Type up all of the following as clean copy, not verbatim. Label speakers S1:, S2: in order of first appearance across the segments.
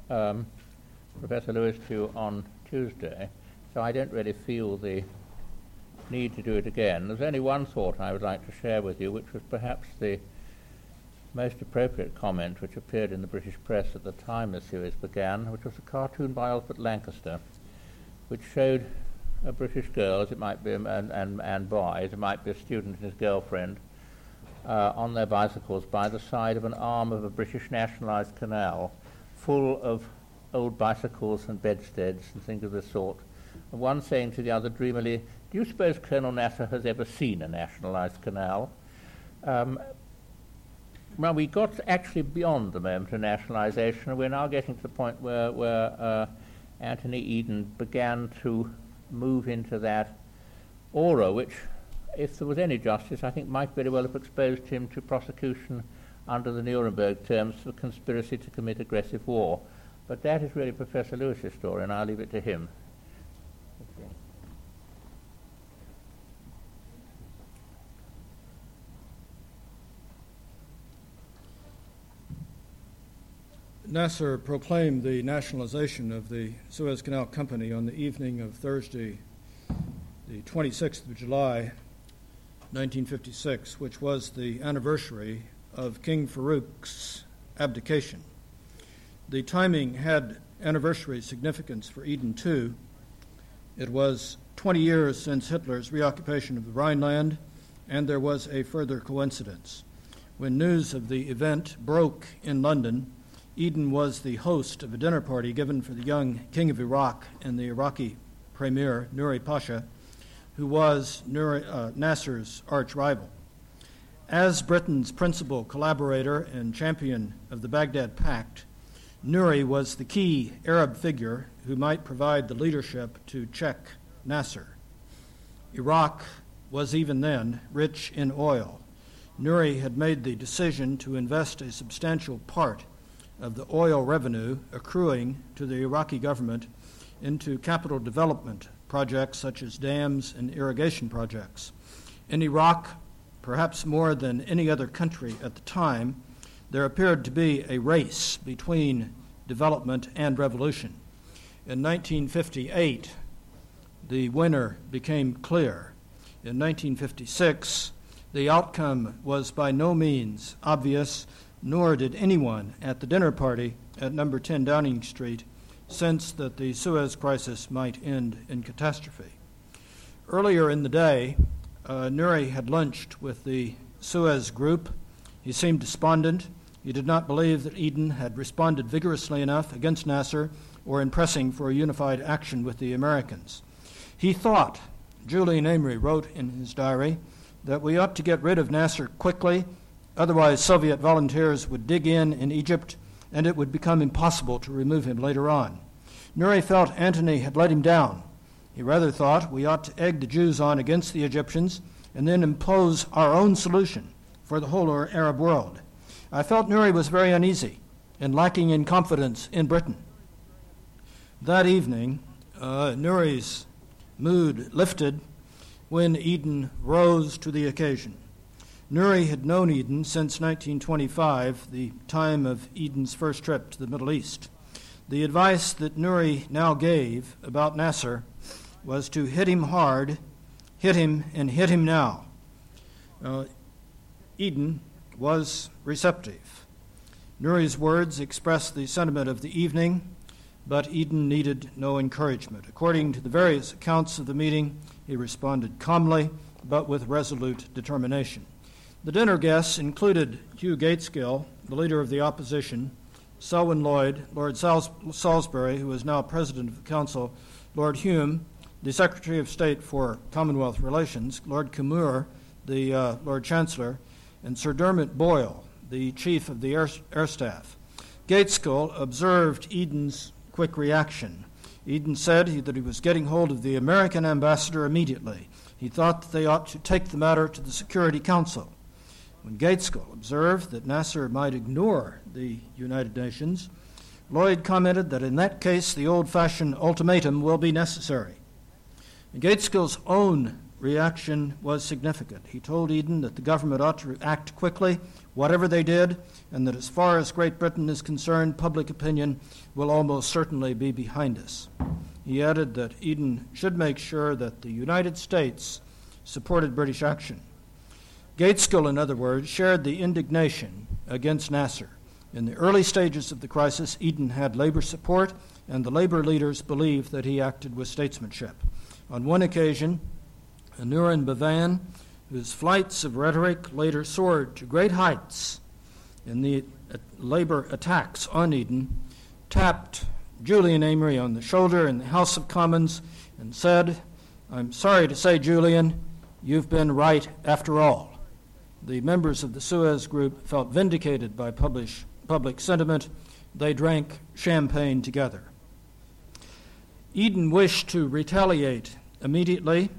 S1: Professor Lewis to you on Tuesday, so I don't really feel the need to do it again. There's only one thought I would like to share with you, which was perhaps the most appropriate comment which appeared in the British press at the time the series began, which was a cartoon by Alfred Lancaster, which showed a British girl, as it might be, and boy, as it might be a student and his girlfriend, on their bicycles by the side of an arm of a British nationalised canal full of old bicycles and bedsteads and things of this sort, and one saying to the other dreamily, "Do you suppose Colonel Nasser has ever seen a nationalised canal?" Well, we got actually beyond the moment of nationalisation, and we're now getting to the point where Anthony Eden began to move into that aura which, if there was any justice, I think might very well have exposed him to prosecution under the Nuremberg terms for conspiracy to commit aggressive war. But that is really Professor Lewis's story, and I'll leave it to him. Okay.
S2: Nasser proclaimed the nationalization of the Suez Canal Company on the evening of Thursday, the 26th of July, 1956, which was the anniversary of King Farouk's abdication. The timing had anniversary significance for Eden, too. It was 20 years since Hitler's reoccupation of the Rhineland, and there was a further coincidence. When news of the event broke in London, Eden was the host of a dinner party given for the young King of Iraq and the Iraqi Premier, Nuri Pasha, who was Nasser's arch-rival. As Britain's principal collaborator and champion of the Baghdad Pact, Nuri was the key Arab figure who might provide the leadership to check Nasser. Iraq was even then rich in oil. Nuri had made the decision to invest a substantial part of the oil revenue accruing to the Iraqi government into capital development projects such as dams and irrigation projects. In Iraq, perhaps more than any other country at the time, there appeared to be a race between development and revolution. In 1958, the winner became clear. In 1956, the outcome was by no means obvious, nor did anyone at the dinner party at number 10 Downing Street sense that the Suez crisis might end in catastrophe. Earlier in the day, Nuri had lunched with the Suez Group. He seemed despondent. He did not believe that Eden had responded vigorously enough against Nasser or in pressing for a unified action with the Americans. He thought, Julian Amory wrote in his diary, that we ought to get rid of Nasser quickly. Otherwise, Soviet volunteers would dig in Egypt, and it would become impossible to remove him later on. Nuri felt Antony had let him down. He rather thought we ought to egg the Jews on against the Egyptians and then impose our own solution for the whole Arab world. I felt Nuri was very uneasy and lacking in confidence in Britain. That evening, Nuri's mood lifted when Eden rose to the occasion. Nuri had known Eden since 1925, the time of Eden's first trip to the Middle East. The advice that Nuri now gave about Nasser was to hit him hard, hit him, and hit him now. Eden was receptive. Nuri's words expressed the sentiment of the evening, but Eden needed no encouragement. According to the various accounts of the meeting, he responded calmly, but with resolute determination. The dinner guests included Hugh Gaitskell, the leader of the opposition, Selwyn Lloyd, Lord Salisbury, who is now President of the Council, Lord Hume, the Secretary of State for Commonwealth Relations, Lord Kimur, the Lord Chancellor, and Sir Dermot Boyle, the Chief of the Air Staff. Gaitskell observed Eden's quick reaction. Eden said that he was getting hold of the American ambassador immediately. He thought that they ought to take the matter to the Security Council. When Gaitskell observed that Nasser might ignore the United Nations, Lloyd commented that in that case the old-fashioned ultimatum will be necessary. Gaitskell's own reaction was significant. He told Eden that the government ought to act quickly, whatever they did, and that as far as Great Britain is concerned, public opinion will almost certainly be behind us. He added that Eden should make sure that the United States supported British action. Gaitskell, in other words, shared the indignation against Nasser. In the early stages of the crisis, Eden had labor support, and the labor leaders believed that he acted with statesmanship. On one occasion, Aneurin Bevan, whose flights of rhetoric later soared to great heights in the labor attacks on Eden, tapped Julian Amory on the shoulder in the House of Commons and said, "I'm sorry to say, Julian, you've been right after all." The members of the Suez Group felt vindicated by public sentiment. They drank champagne together. Eden wished to retaliate immediately,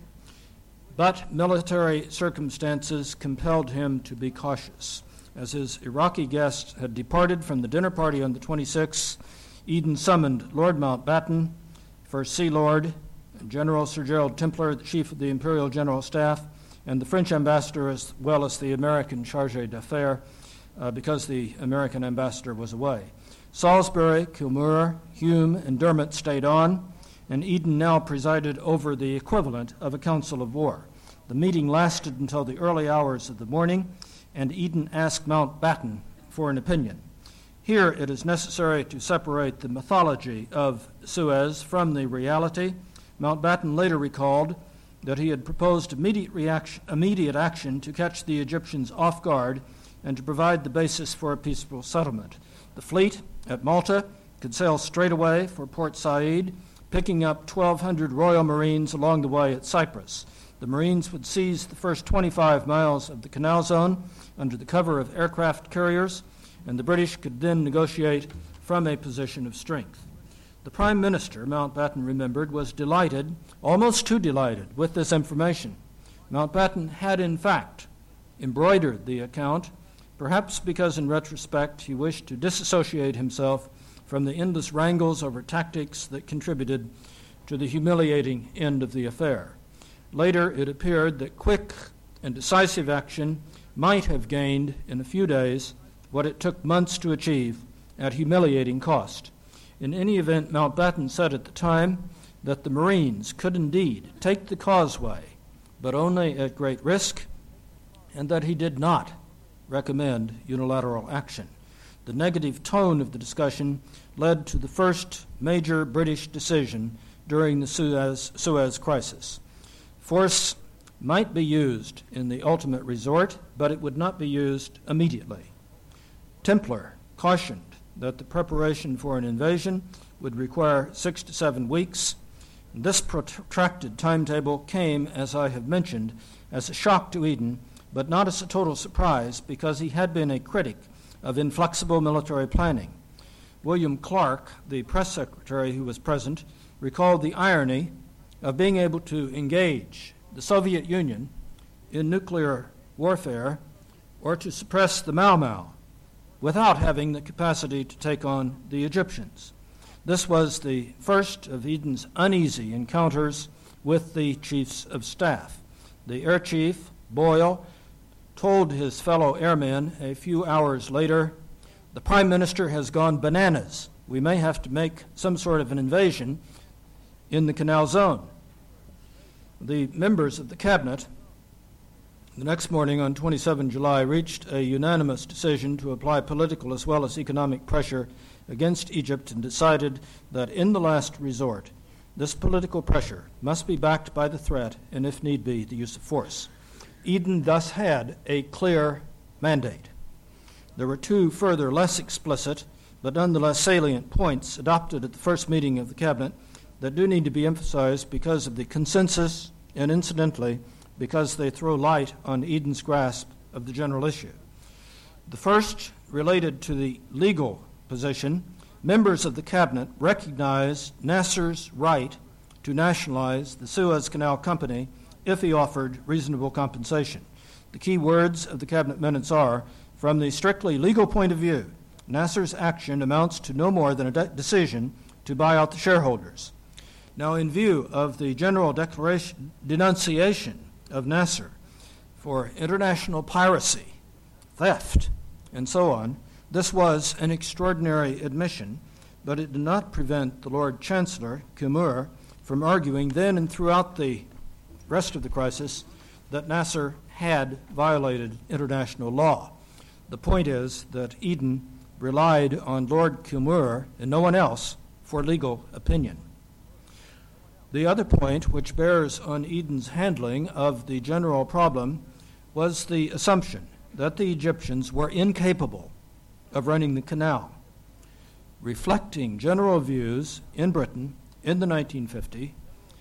S2: but military circumstances compelled him to be cautious. As his Iraqi guests had departed from the dinner party on the 26th, Eden summoned Lord Mountbatten, First Sea Lord, General Sir Gerald Templer, the Chief of the Imperial General Staff, and the French ambassador, as well as the American chargé d'affaires, because the American ambassador was away. Salisbury, Kilmour, Hume, and Dermot stayed on, and Eden now presided over the equivalent of a council of war. The meeting lasted until the early hours of the morning, and Eden asked Mountbatten for an opinion. Here it is necessary to separate the mythology of Suez from the reality. Mountbatten later recalled that he had proposed immediate action to catch the Egyptians off guard and to provide the basis for a peaceful settlement. The fleet at Malta could sail straight away for Port Said, picking up 1,200 Royal Marines along the way at Cyprus. The Marines would seize the first 25 miles of the Canal Zone under the cover of aircraft carriers, and the British could then negotiate from a position of strength. The Prime Minister, Mountbatten remembered, was delighted, almost too delighted, with this information. Mountbatten had, in fact, embroidered the account, perhaps because in retrospect he wished to disassociate himself from the endless wrangles over tactics that contributed to the humiliating end of the affair. Later, it appeared that quick and decisive action might have gained in a few days what it took months to achieve at humiliating cost. In any event, Mountbatten said at the time that the Marines could indeed take the causeway, but only at great risk, and that he did not recommend unilateral action. The negative tone of the discussion led to the first major British decision during the Suez crisis. Force might be used in the ultimate resort, but it would not be used immediately. Templer cautioned that the preparation for an invasion would require 6 to 7 weeks. This protracted timetable came, as I have mentioned, as a shock to Eden, but not as a total surprise because he had been a critic of inflexible military planning. William Clark, the press secretary who was present, recalled the irony of being able to engage the Soviet Union in nuclear warfare or to suppress the Mau Mau without having the capacity to take on the Egyptians. This was the first of Eden's uneasy encounters with the chiefs of staff. The air chief, Boyle, told his fellow airmen a few hours later, "The Prime Minister has gone bananas. We may have to make some sort of an invasion in the Canal Zone." The members of the cabinet the next morning on 27 July reached a unanimous decision to apply political as well as economic pressure against Egypt and decided that in the last resort, this political pressure must be backed by the threat and, if need be, the use of force. Eden thus had a clear mandate. There were 2 further less explicit but nonetheless salient points adopted at the first meeting of the cabinet that do need to be emphasized because of the consensus and, incidentally, because they throw light on Eden's grasp of the general issue. The first related to the legal position. Members of the cabinet recognized Nasser's right to nationalize the Suez Canal Company if he offered reasonable compensation. The key words of the cabinet minutes are, from the strictly legal point of view, Nasser's action amounts to no more than a decision to buy out the shareholders. Now, in view of the general denunciation of Nasser for international piracy, theft, and so on, this was an extraordinary admission, but it did not prevent the Lord Chancellor, Kimur, from arguing then and throughout the rest of the crisis that Nasser had violated international law. The point is that Eden relied on Lord Kimur and no one else for legal opinion. The other point, which bears on Eden's handling of the general problem, was the assumption that the Egyptians were incapable of running the canal, reflecting general views in Britain in the 1950s.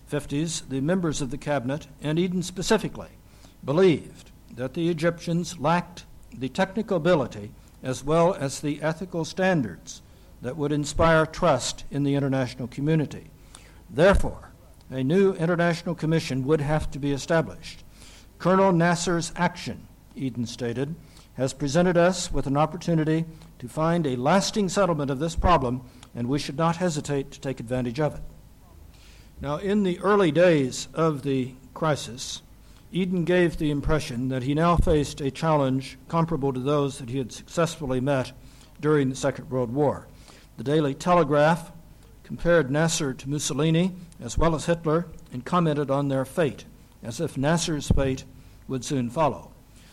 S2: The members of the cabinet, and Eden specifically, believed that the Egyptians lacked the technical ability as well as the ethical standards that would inspire trust in the international community. Therefore, a new international commission would have to be established. Colonel Nasser's action, Eden stated, has presented us with an opportunity to find a lasting settlement of this problem, and we should not hesitate to take advantage of it. Now, in the early days of the crisis, Eden gave the impression that he now faced a challenge comparable to those that he had successfully met during the Second World War. The Daily Telegraph compared Nasser to Mussolini as well as Hitler and commented on their fate, as if Nasser's fate would soon follow.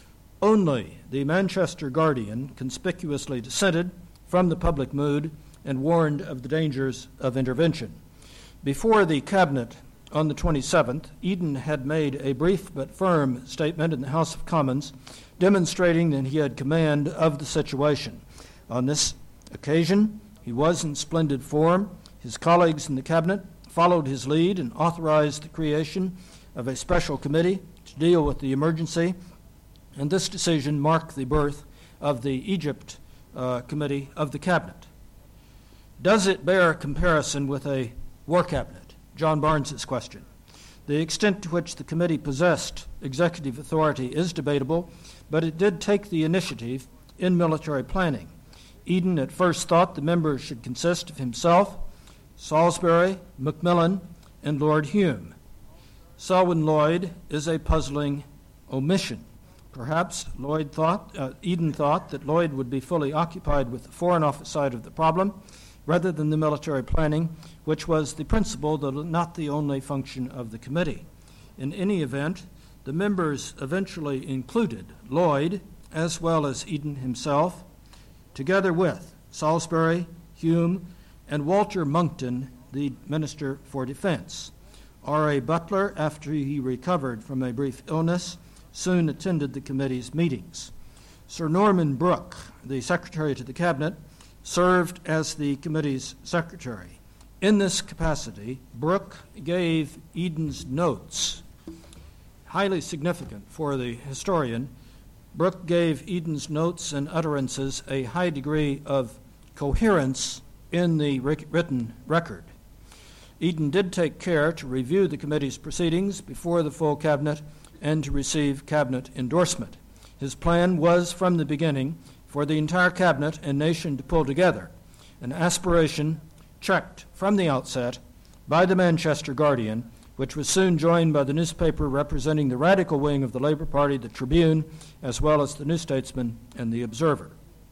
S2: Only the Manchester Guardian conspicuously dissented from the public mood and warned of the dangers of intervention. Before the cabinet on the 27th, Eden had made a brief but firm statement in the House of Commons demonstrating that he had command of the situation. On this occasion, he was in splendid form. His colleagues in the cabinet followed his lead and authorized the creation of a special committee to deal with the emergency, and this decision marked the birth of the Egypt Committee of the Cabinet. Does it bear comparison with a war cabinet? John Barnes's question. The extent to which the committee possessed executive authority is debatable, but it did take the initiative in military planning. Eden at first thought the members should consist of himself, Salisbury, Macmillan, and Lord Hume. Selwyn Lloyd is a puzzling omission. Perhaps Eden thought that Lloyd would be fully occupied with the Foreign Office side of the problem rather than the military planning, which was the principal, though not the only function of the committee. In any event, the members eventually included Lloyd as well as Eden himself, together with Salisbury, Hume, and Walter Monckton, the Minister for Defense. R.A. Butler, after he recovered from a brief illness, soon attended the committee's meetings. Sir Norman Brooke, the Secretary to the Cabinet, served as the committee's secretary. In this capacity, Brooke gave Eden's notes, highly significant for the historian. Brooke gave Eden's notes and utterances a high degree of coherence in the written record. Eden did take care to review the committee's proceedings before the full cabinet and to receive cabinet endorsement. His plan was, from the beginning, for the entire cabinet and nation to pull together, an aspiration checked from the outset by the Manchester Guardian, which was soon joined by the newspaper representing the radical wing of the Labour Party, the Tribune, as well as the New Statesman and the Observer.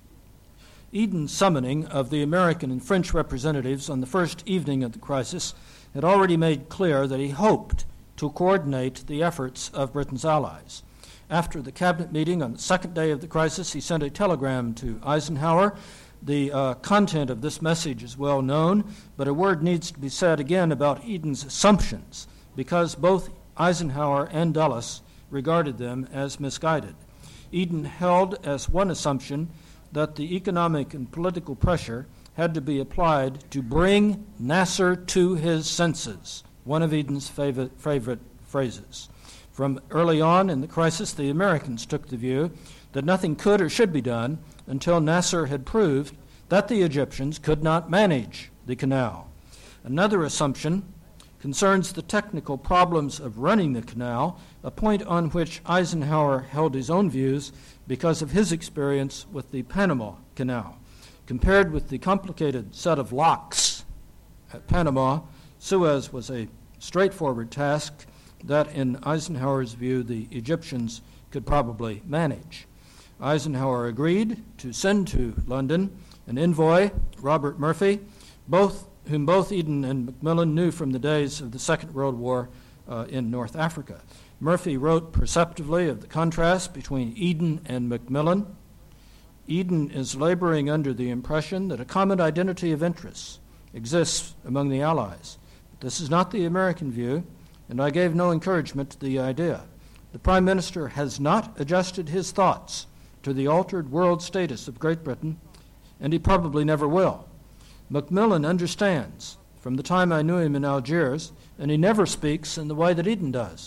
S2: Eden's summoning of the American and French representatives on the first evening of the crisis had already made clear that he hoped to coordinate the efforts of Britain's allies. After the cabinet meeting on the second day of the crisis, he sent a telegram to Eisenhower. The content of this message is well known, but a word needs to be said again about Eden's assumptions, because both Eisenhower and Dulles regarded them as misguided. Eden held as one assumption that the economic and political pressure had to be applied to bring Nasser to his senses, one of Eden's favorite phrases. From early on in the crisis, the Americans took the view that nothing could or should be done until Nasser had proved that the Egyptians could not manage the canal. Another assumption concerns the technical problems of running the canal, a point on which Eisenhower held his own views because of his experience with the Panama Canal. Compared with the complicated set of locks at Panama, Suez was a straightforward task, that, in Eisenhower's view, the Egyptians could probably manage. Eisenhower agreed to send to London an envoy, Robert Murphy, whom both Eden and Macmillan knew from the days of the Second World War in North Africa. Murphy wrote perceptively of the contrast between Eden and Macmillan. Eden is laboring under the impression that a common identity of interests exists among the Allies. This is not the American view, and I gave no encouragement to the idea. The Prime Minister has not adjusted his thoughts to the altered world status of Great Britain, and he probably never will. Macmillan understands from the time I knew him in Algiers, and he never speaks in the way that Eden does.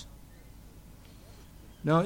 S2: Now,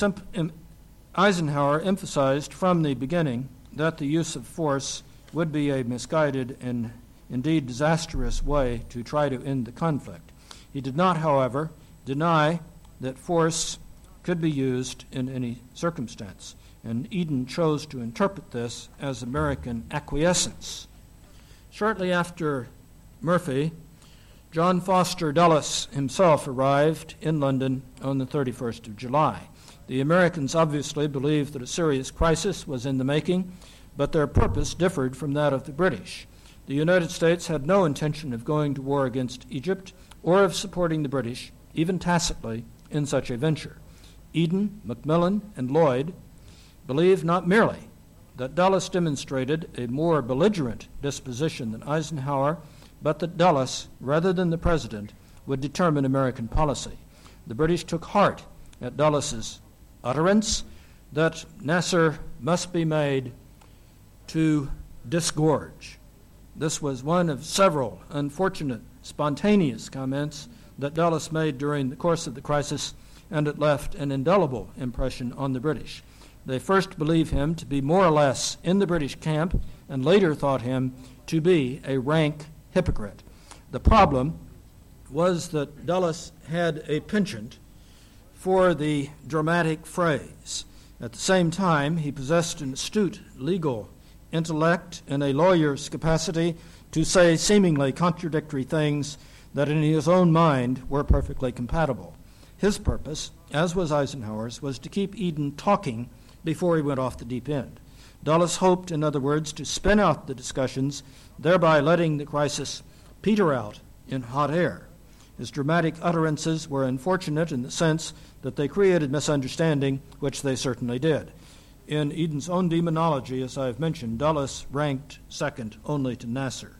S2: Eisenhower emphasized from the beginning that the use of force would be a misguided and indeed disastrous way to try to end the conflict. He did not, however, deny that force could be used in any circumstance, and Eden chose to interpret this as American acquiescence. Shortly after Murphy, John Foster Dulles himself arrived in London on the 31st of July. The Americans obviously believed that a serious crisis was in the making, but their purpose differed from that of the British. The United States had no intention of going to war against Egypt or of supporting the British, even tacitly, in such a venture. Eden, Macmillan, and Lloyd believed not merely that Dulles demonstrated a more belligerent disposition than Eisenhower, but that Dulles, rather than the President, would determine American policy. The British took heart at Dulles's utterance that Nasser must be made to disgorge. This was one of several unfortunate, spontaneous comments that Dulles made during the course of the crisis, and it left an indelible impression on the British. They first believed him to be more or less in the British camp, and later thought him to be a rank hypocrite. The problem was that Dulles had a penchant for the dramatic phrase. At the same time, he possessed an astute legal intellect and a lawyer's capacity to say seemingly contradictory things that in his own mind were perfectly compatible. His purpose, as was Eisenhower's, was to keep Eden talking before he went off the deep end. Dulles hoped, in other words, to spin out the discussions, thereby letting the crisis peter out in hot air. His dramatic utterances were unfortunate in the sense that they created misunderstanding, which they certainly did. In Eden's own demonology, as I have mentioned, Dulles ranked second only to Nasser.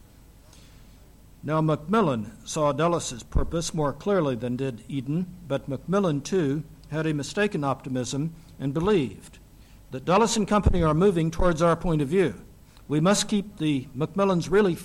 S2: Now, Macmillan saw Dulles's purpose more clearly than did Eden, but Macmillan, too, had a mistaken optimism and believed that Dulles and company are moving towards our point of view. We must keep the Americans really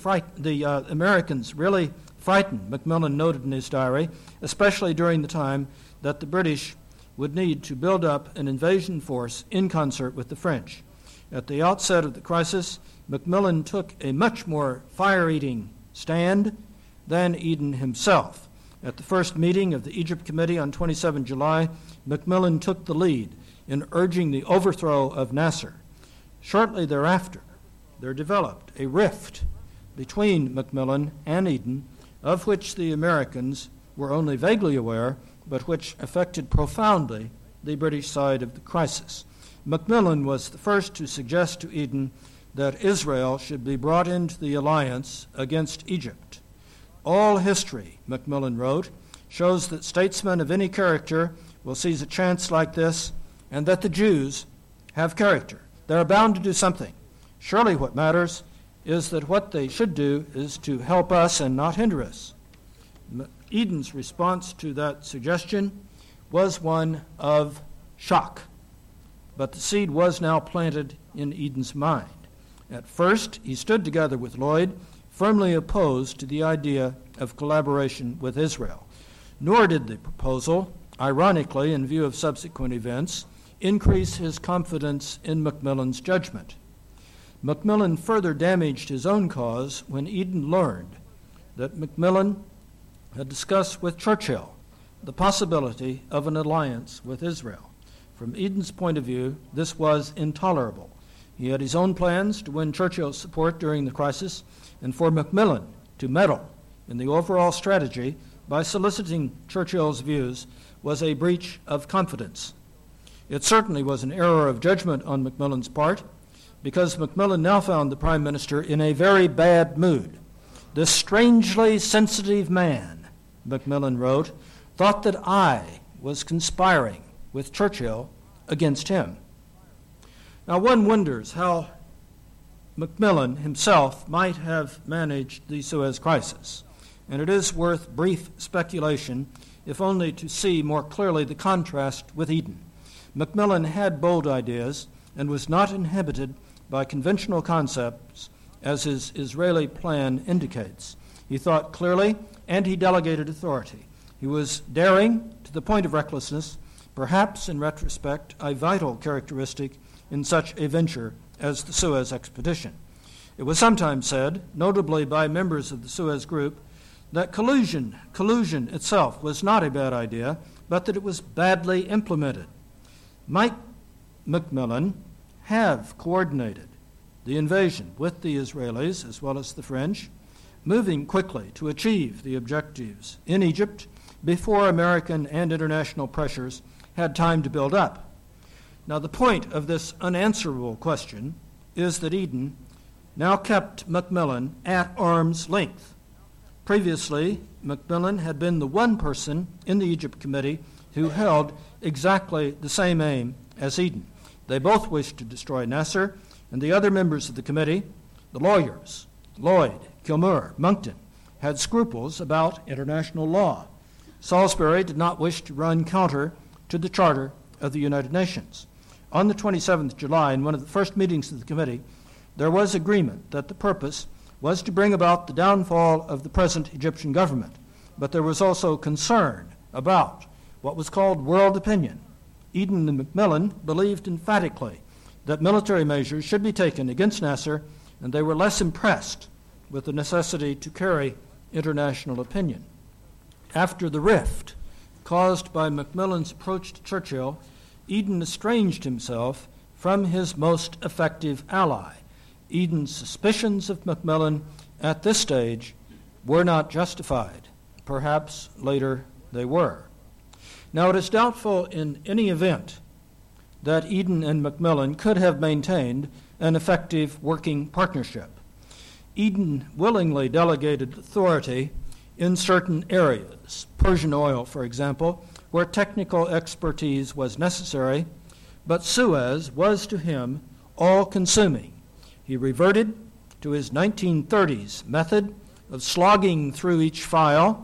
S2: frightened, Macmillan noted in his diary, especially during the time that the British would need to build up an invasion force in concert with the French. At the outset of the crisis, Macmillan took a much more fire-eating stand than Eden himself. At the first meeting of the Egypt Committee on 27 July, Macmillan took the lead in urging the overthrow of Nasser. Shortly thereafter, there developed a rift between Macmillan and Eden, of which the Americans were only vaguely aware, but which affected profoundly the British side of the crisis. Macmillan was the first to suggest to Eden that Israel should be brought into the alliance against Egypt. All history, Macmillan wrote, shows that statesmen of any character will seize a chance like this, and that the Jews have character. They're bound to do something. Surely what matters is that what they should do is to help us and not hinder us. Eden's response to that suggestion was one of shock, but the seed was now planted in Eden's mind. At first, he stood together with Lloyd, firmly opposed to the idea of collaboration with Israel. Nor did the proposal, ironically in view of subsequent events, increase his confidence in Macmillan's judgment. Macmillan further damaged his own cause when Eden learned that Macmillan had discussed with Churchill the possibility of an alliance with Israel. From Eden's point of view, this was intolerable. He had his own plans to win Churchill's support during the crisis, and for Macmillan to meddle in the overall strategy by soliciting Churchill's views was a breach of confidence. It certainly was an error of judgment on Macmillan's part, because Macmillan now found the Prime Minister in a very bad mood. "This strangely sensitive man," Macmillan wrote, "thought that I was conspiring with Churchill against him." Now one wonders how Macmillan himself might have managed the Suez Crisis, and it is worth brief speculation, if only to see more clearly the contrast with Eden. Macmillan had bold ideas and was not inhibited by conventional concepts, as his Israeli plan indicates. He thought clearly, and he delegated authority. He was daring to the point of recklessness, perhaps in retrospect a vital characteristic in such a venture as the Suez expedition. It was sometimes said, notably by members of the Suez group, that collusion itself was not a bad idea, but that it was badly implemented. Might Macmillan have coordinated the invasion with the Israelis as well as the French, moving quickly to achieve the objectives in Egypt before American and international pressures had time to build up? Now, the point of this unanswerable question is that Eden now kept Macmillan at arm's length. Previously, Macmillan had been the one person in the Egypt Committee who held exactly the same aim as Eden. They both wished to destroy Nasser, and the other members of the committee, the lawyers, Lloyd, Kilmer, Monckton, had scruples about international law. Salisbury did not wish to run counter to the Charter of the United Nations. On the 27th of July, in one of the first meetings of the committee, there was agreement that the purpose was to bring about the downfall of the present Egyptian government, but there was also concern about what was called world opinion. Eden and Macmillan believed emphatically that military measures should be taken against Nasser, and they were less impressed with the necessity to carry international opinion. After the rift caused by Macmillan's approach to Churchill, Eden estranged himself from his most effective ally. Eden's suspicions of Macmillan at this stage were not justified. Perhaps later they were. Now, it is doubtful in any event that Eden and Macmillan could have maintained an effective working partnership. Eden willingly delegated authority in certain areas, Persian oil, for example, where technical expertise was necessary, but Suez was to him all-consuming. He reverted to his 1930s method of slogging through each file,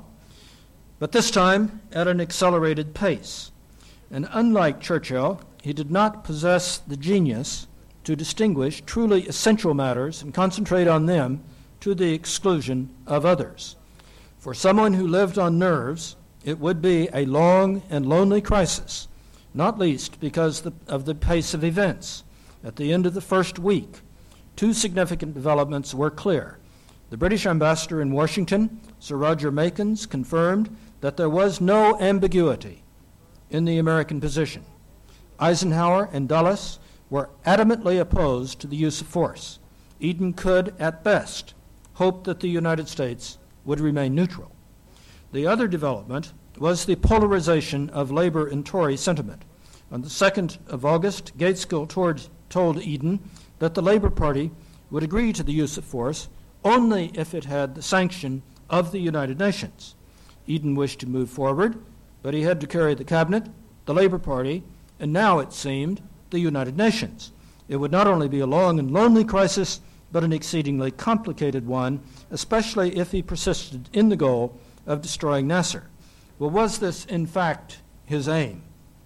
S2: but this time at an accelerated pace. And unlike Churchill, he did not possess the genius to distinguish truly essential matters and concentrate on them to the exclusion of others. For someone who lived on nerves, it would be a long and lonely crisis, not least because of the pace of events. At the end of the first week, two significant developments were clear. The British ambassador in Washington, Sir Roger Makins, confirmed that there was no ambiguity in the American position. Eisenhower and Dulles were adamantly opposed to the use of force. Eden could, at best, hope that the United States would remain neutral. The other development was the polarization of Labor and Tory sentiment. On the 2nd of August, Gaitskell told Eden that the Labor Party would agree to the use of force only if it had the sanction of the United Nations. Eden wished to move forward, but he had to carry the cabinet, the Labor Party, and now, it seemed, the United Nations. It would not only be a long and lonely crisis, but an exceedingly complicated one, especially if he persisted in the goal of destroying Nasser. Well, was this, in fact, his aim?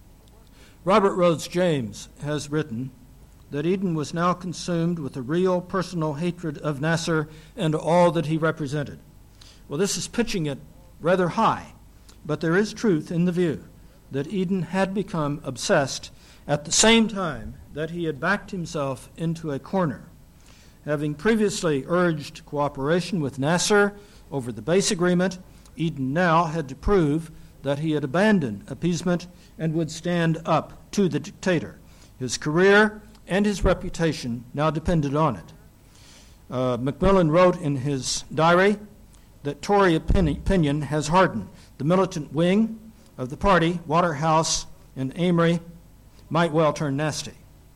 S2: Robert Rhodes James has written that Eden was now consumed with a real personal hatred of Nasser and all that he represented. Well, this is pitching it rather high, but there is truth in the view that Eden had become obsessed at the same time that he had backed himself into a corner. Having previously urged cooperation with Nasser over the base agreement, Eden now had to prove that he had abandoned appeasement and would stand up to the dictator. His career and his reputation now depended on it. Macmillan wrote in his diary that Tory opinion has hardened. the militant wing of the party, Waterhouse and Amory, might well turn nasty.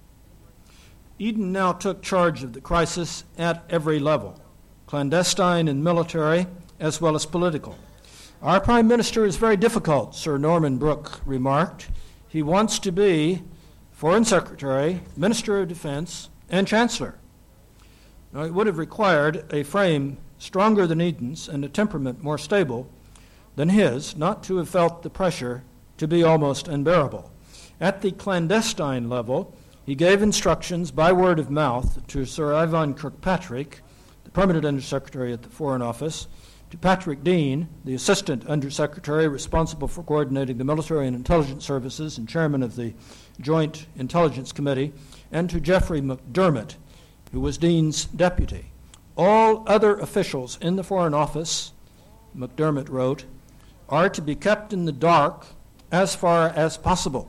S2: Eden now took charge of the crisis at every level, clandestine and military, as well as political. Our Prime Minister is very difficult, Sir Norman Brooke remarked. He wants to be Foreign Secretary, Minister of Defense, and Chancellor. Now, it would have required a frame stronger than Eden's and a temperament more stable than his not to have felt the pressure to be almost unbearable. At the clandestine level, he gave instructions by word of mouth to Sir Ivan Kirkpatrick, the Permanent Undersecretary at the Foreign Office, to Patrick Dean, the Assistant Undersecretary responsible for coordinating the military and intelligence services and chairman of the Joint Intelligence Committee, and to Geoffrey McDermott, who was Dean's deputy. All other officials in the Foreign Office, McDermott wrote, are to be kept in the dark as far as possible.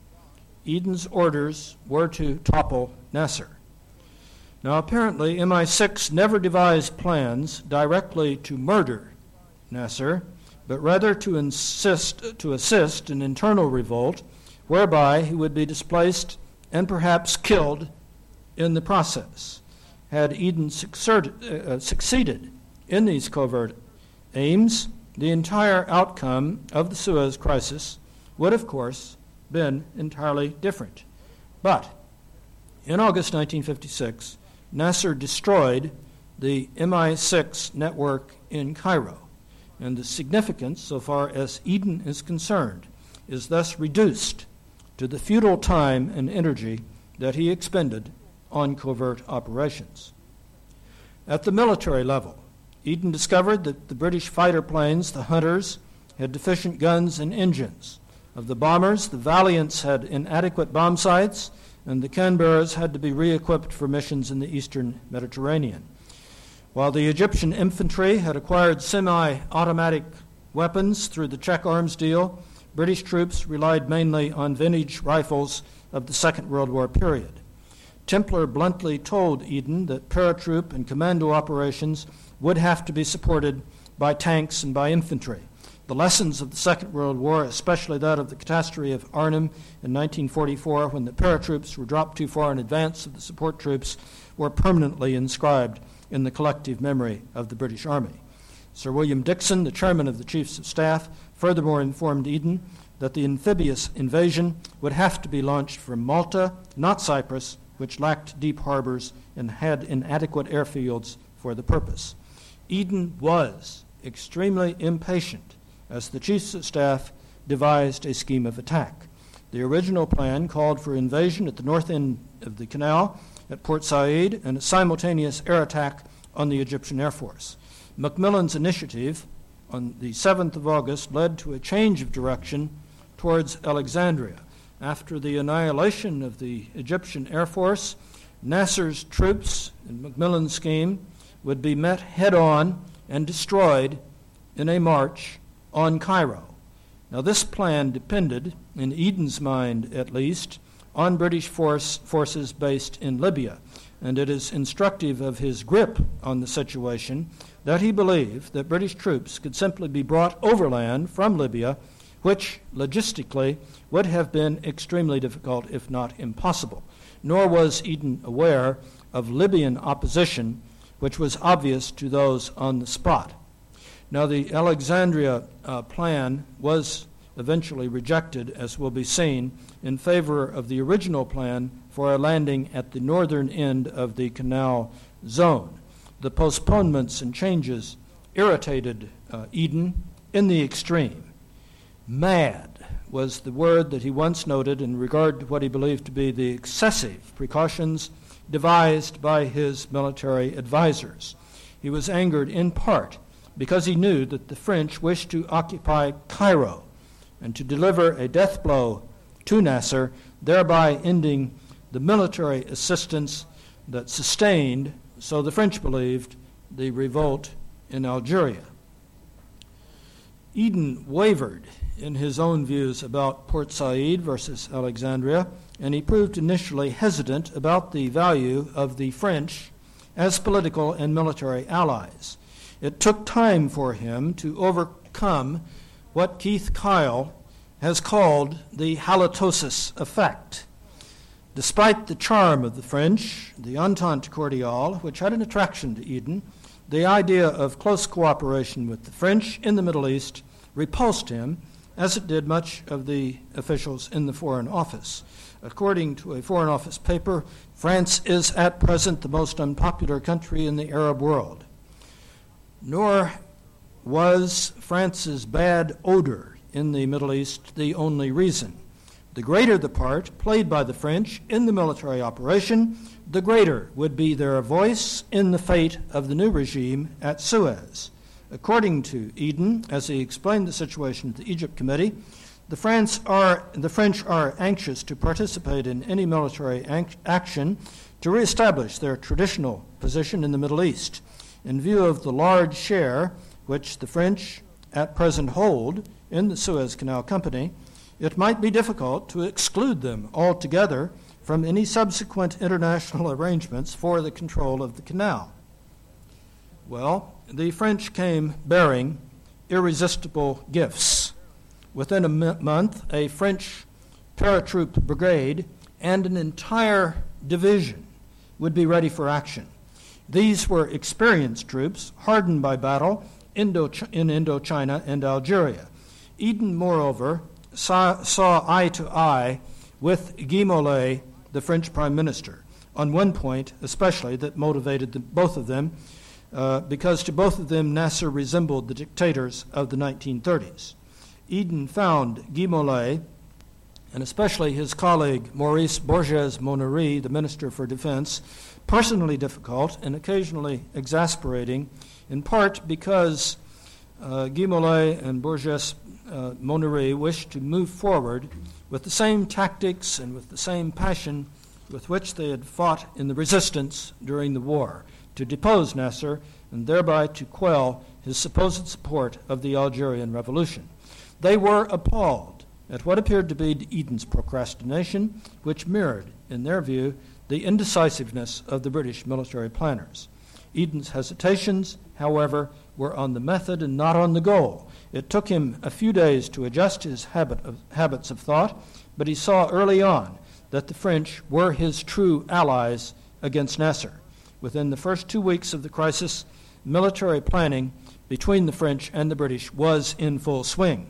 S2: Eden's orders were to topple Nasser. Now, apparently, MI6 never devised plans directly to murder Nasser, but rather to assist an internal revolt whereby he would be displaced and perhaps killed in the process. Had Eden succeeded in these covert aims, the entire outcome of the Suez Crisis would, of course, been entirely different. But in August 1956, Nasser destroyed the MI6 network in Cairo, and the significance, so far as Eden is concerned, is thus reduced to the futile time and energy that he expended on covert operations. At the military level, Eden discovered that the British fighter planes, the Hunters, had deficient guns and engines. Of the bombers, the Valiants had inadequate bomb sights, and the Canberras had to be re-equipped for missions in the eastern Mediterranean. While the Egyptian infantry had acquired semi-automatic weapons through the Czech arms deal, British troops relied mainly on vintage rifles of the Second World War period. Templer bluntly told Eden that paratroop and commando operations would have to be supported by tanks and by infantry. The lessons of the Second World War, especially that of the catastrophe of Arnhem in 1944, when the paratroops were dropped too far in advance of the support troops, were permanently inscribed in the collective memory of the British Army. Sir William Dixon, the chairman of the Chiefs of Staff, furthermore informed Eden that the amphibious invasion would have to be launched from Malta, not Cyprus, which lacked deep harbors and had inadequate airfields for the purpose. Eden was extremely impatient as the Chiefs of Staff devised a scheme of attack. The original plan called for invasion at the north end of the canal at Port Said and a simultaneous air attack on the Egyptian Air Force. Macmillan's initiative on the 7th of August led to a change of direction towards Alexandria. After the annihilation of the Egyptian Air Force, Nasser's troops in Macmillan's scheme would be met head-on and destroyed in a march on Cairo. Now, this plan depended, in Eden's mind at least, on British forces based in Libya, and it is instructive of his grip on the situation that he believed that British troops could simply be brought overland from Libya, which logistically would have been extremely difficult, if not impossible. Nor was Eden aware of Libyan opposition, which was obvious to those on the spot. Now, the Alexandria plan was eventually rejected, as will be seen, in favor of the original plan for a landing at the northern end of the canal zone. The postponements and changes irritated Eden in the extreme. Mad was the word that he once noted in regard to what he believed to be the excessive precautions devised by his military advisors. He was angered in part because he knew that the French wished to occupy Cairo and to deliver a death blow to Nasser, thereby ending the military assistance that sustained, so the French believed, the revolt in Algeria. Eden wavered in his own views about Port Said versus Alexandria, and he proved initially hesitant about the value of the French as political and military allies. It took time for him to overcome what Keith Kyle has called the halitosis effect. Despite the charm of the French, the Entente Cordiale, which had an attraction to Eden, the idea of close cooperation with the French in the Middle East repulsed him, as it did much of the officials in the Foreign Office. According to a Foreign Office paper, France is at present the most unpopular country in the Arab world. Nor was France's bad odor in the Middle East the only reason. The greater the part played by the French in the military operation, the greater would be their voice in the fate of the new regime at Suez. According to Eden, as he explained the situation to the Egypt Committee, the French are anxious to participate in any military action to reestablish their traditional position in the Middle East. In view of the large share which the French at present hold in the Suez Canal Company, it might be difficult to exclude them altogether from any subsequent international arrangements for the control of the canal. Well, the French came bearing irresistible gifts. Within a month, a French paratroop brigade and an entire division would be ready for action. These were experienced troops, hardened by battle in Indochina and Algeria. Eden, moreover, saw eye to eye with Guy Mollet, the French Prime Minister, on one point especially that motivated both of them, because to both of them Nasser resembled the dictators of the 1930s. Eden found Guy Mollet, and especially his colleague Maurice Bourges-Monery, the Minister for Defense, personally difficult and occasionally exasperating, in part because Guy Mollet and Bourges-Monery wished to move forward with the same tactics and with the same passion with which they had fought in the resistance during the war, to depose Nasser and thereby to quell his supposed support of the Algerian Revolution. They were appalled at what appeared to be Eden's procrastination, which mirrored, in their view, the indecisiveness of the British military planners. Eden's hesitations, however, were on the method and not on the goal. It took him a few days to adjust his habits of thought, but he saw early on that the French were his true allies against Nasser. Within the first 2 weeks of the crisis, military planning between the French and the British was in full swing.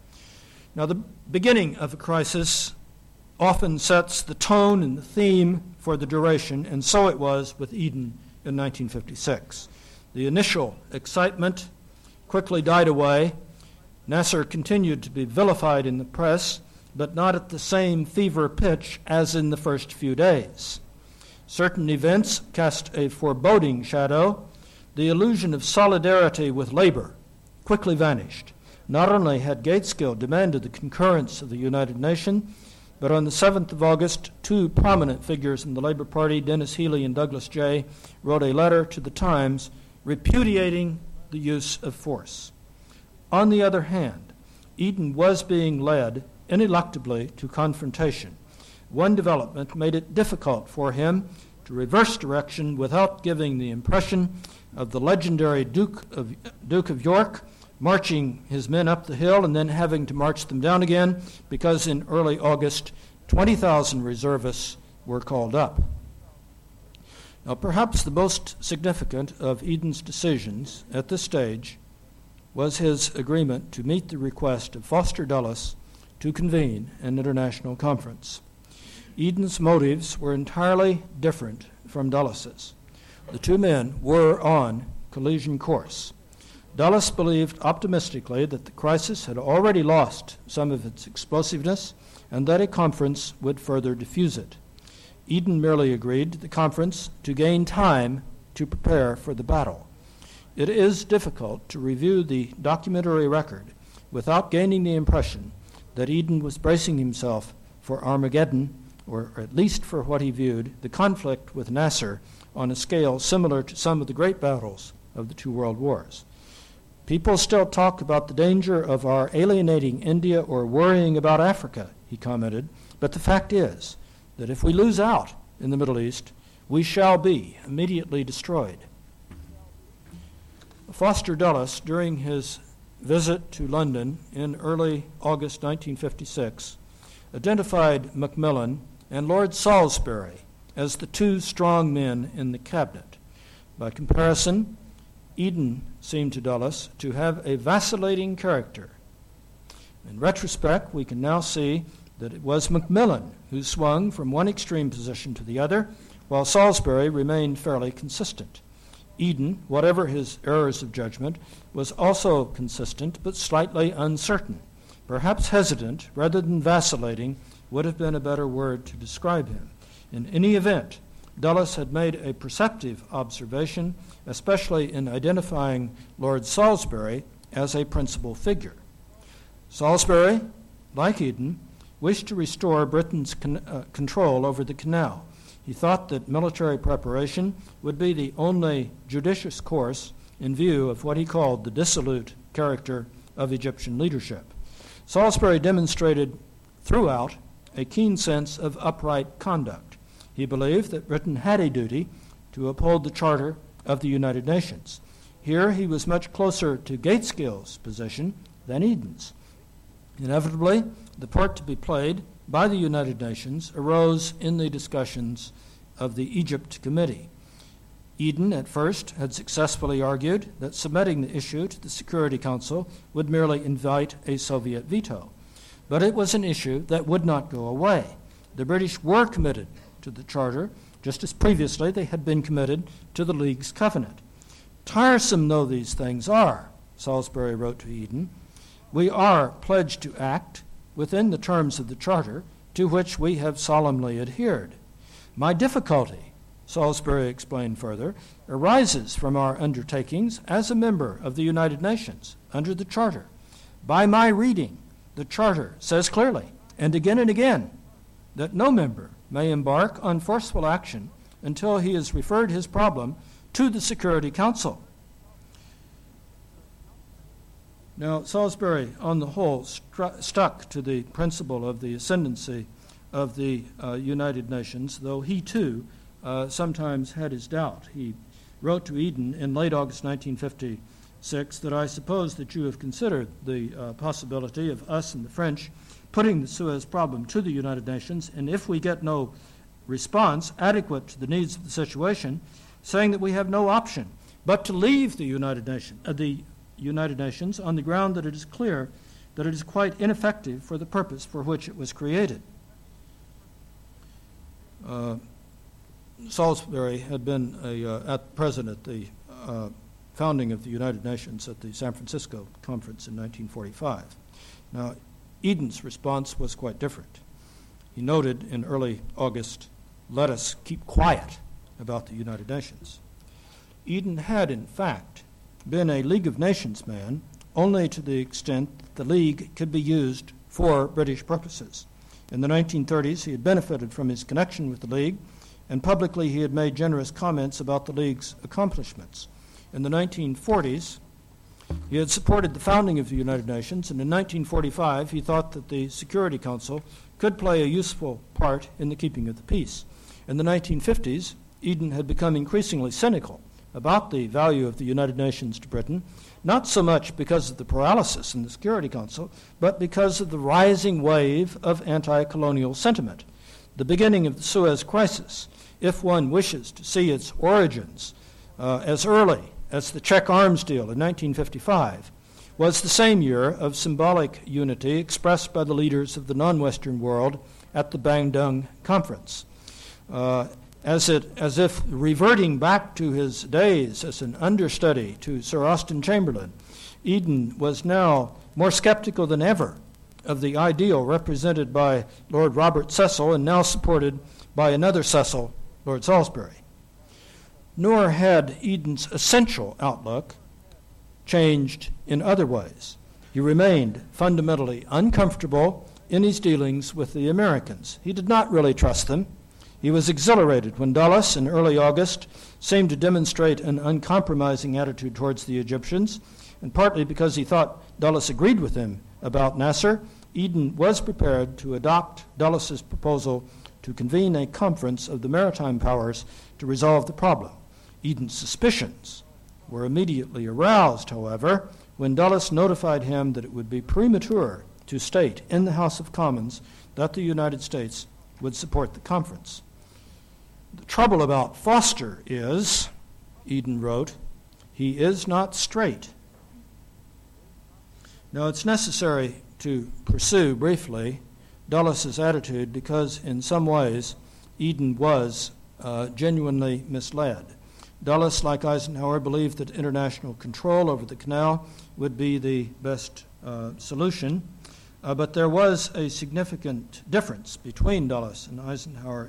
S2: Now, the beginning of a crisis often sets the tone and the theme for the duration, and so it was with Eden in 1956. The initial excitement quickly died away. Nasser continued to be vilified in the press, but not at the same fever pitch as in the first few days. Certain events cast a foreboding shadow. The illusion of solidarity with labor quickly vanished. Not only had Gaitskell demanded the concurrence of the United Nations, but on the 7th of August, two prominent figures in the Labor Party, Dennis Healey and Douglas Jay, wrote a letter to the Times repudiating the use of force. On the other hand, Eden was being led ineluctably to confrontation. One development made it difficult for him to reverse direction without giving the impression of the legendary Duke of York marching his men up the hill and then having to march them down again, because in early August, 20,000 reservists were called up. Now, perhaps the most significant of Eden's decisions at this stage was his agreement to meet the request of Foster Dulles to convene an international conference. Eden's motives were entirely different from Dulles's. The two men were on collision course. Dulles believed optimistically that the crisis had already lost some of its explosiveness and that a conference would further diffuse it. Eden merely agreed to the conference to gain time to prepare for the battle. It is difficult to review the documentary record without gaining the impression that Eden was bracing himself for Armageddon, or at least for what he viewed the conflict with Nasser on a scale similar to some of the great battles of the two world wars. People still talk about the danger of our alienating India or worrying about Africa, he commented, but the fact is that if we lose out in the Middle East, we shall be immediately destroyed. Foster Dulles, during his visit to London in early August 1956 identified Macmillan and Lord Salisbury as the two strong men in the cabinet. By comparison, Eden seemed to Dulles to have a vacillating character. In retrospect, we can now see that it was Macmillan who swung from one extreme position to the other, while Salisbury remained fairly consistent. Eden, whatever his errors of judgment, was also consistent but slightly uncertain. Perhaps hesitant rather than vacillating would have been a better word to describe him. In any event, Dulles had made a perceptive observation, especially in identifying Lord Salisbury as a principal figure. Salisbury, like Eden, wished to restore Britain's control over the canal. He thought that military preparation would be the only judicious course in view of what he called the dissolute character of Egyptian leadership. Salisbury demonstrated throughout a keen sense of upright conduct. He believed that Britain had a duty to uphold the Charter of the United Nations. Here he was much closer to Gaitskell's position than Eden's. Inevitably, the part to be played by the United Nations arose in the discussions of the Egypt Committee. Eden, at first, had successfully argued that submitting the issue to the Security Council would merely invite a Soviet veto. But it was an issue that would not go away. The British were committed to the Charter, just as previously they had been committed to the League's covenant. Tiresome though these things are, Salisbury wrote to Eden, we are pledged to act within the terms of the Charter to which we have solemnly adhered. My difficulty, Salisbury explained further, arises from our undertakings as a member of the United Nations under the Charter. By my reading, the Charter says clearly, and again, that no member may embark on forceful action until he has referred his problem to the Security Council. Now, Salisbury, on the whole, stuck to the principle of the ascendancy of the United Nations, though he, too, sometimes had his doubt. He wrote to Eden in late August 1956 that I suppose that you have considered the possibility of us and the French putting the Suez problem to the United Nations, and if we get no response adequate to the needs of the situation, saying that we have no option but to leave the United Nations on the ground that it is clear that it is quite ineffective for the purpose for which it was created. Salisbury had been present at the founding of the United Nations at the San Francisco Conference in 1945. Now, Eden's response was quite different. He noted in early August, let us keep quiet about the United Nations. Eden had, in fact, been a League of Nations man only to the extent that the League could be used for British purposes. In the 1930s, he had benefited from his connection with the League, and publicly he had made generous comments about the League's accomplishments. In the 1940s, he had supported the founding of the United Nations, and in 1945 he thought that the Security Council could play a useful part in the keeping of the peace. In the 1950s, Eden had become increasingly cynical about the value of the United Nations to Britain, not so much because of the paralysis in the Security Council, but because of the rising wave of anti-colonial sentiment. The beginning of the Suez Crisis, if one wishes to see its origins as early as the Czech arms deal in 1955, was the same year of symbolic unity expressed by the leaders of the non-Western world at the Bandung Conference. As if reverting back to his days as an understudy to Sir Austen Chamberlain, Eden was now more skeptical than ever of the ideal represented by Lord Robert Cecil and now supported by another Cecil, Lord Salisbury. Nor had Eden's essential outlook changed in other ways. He remained fundamentally uncomfortable in his dealings with the Americans. He did not really trust them. He was exhilarated when Dulles, in early August, seemed to demonstrate an uncompromising attitude towards the Egyptians, and partly because he thought Dulles agreed with him about Nasser, Eden was prepared to adopt Dulles's proposal to convene a conference of the maritime powers to resolve the problem. Eden's suspicions were immediately aroused, however, when Dulles notified him that it would be premature to state in the House of Commons that the United States would support the conference. The trouble about Foster is, Eden wrote, he is not straight. Now, it's necessary to pursue briefly Dulles's attitude because in some ways Eden was genuinely misled. Dulles, like Eisenhower, believed that international control over the canal would be the best solution, but there was a significant difference between Dulles and Eisenhower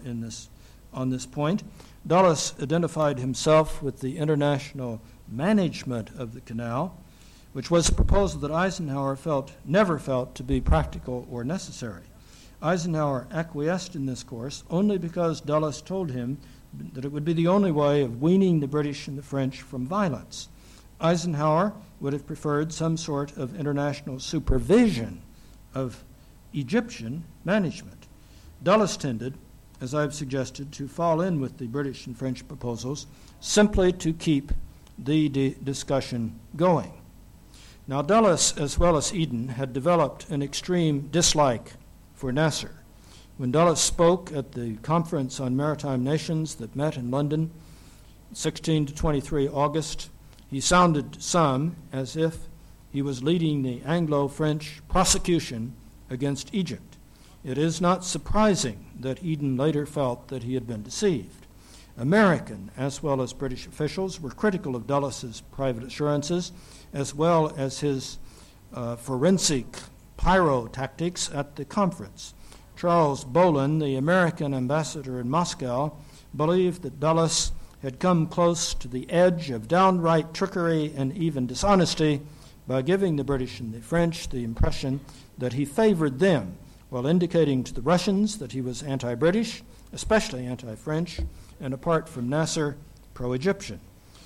S2: on this point. Dulles identified himself with the international management of the canal, which was a proposal that Eisenhower never felt to be practical or necessary. Eisenhower acquiesced in this course only because Dulles told him that it would be the only way of weaning the British and the French from violence. Eisenhower would have preferred some sort of international supervision of Egyptian management. Dulles tended, as I've suggested, to fall in with the British and French proposals simply to keep the discussion going. Now, Dulles, as well as Eden, had developed an extreme dislike for Nasser. When Dulles spoke at the Conference on Maritime Nations that met in London, 16 to 23 August, he sounded some as if he was leading the Anglo-French prosecution against Egypt. It is not surprising that Eden later felt that he had been deceived. American, as well as British officials, were critical of Dulles's private assurances, as well as his forensic pyrotactics at the conference. Charles Bolin, the American ambassador in Moscow, believed that Dulles had come close to the edge of downright trickery and even dishonesty by giving the British and the French the impression that he favored them, while indicating to the Russians that he was anti-British, especially anti-French, and apart from Nasser, pro-Egyptian.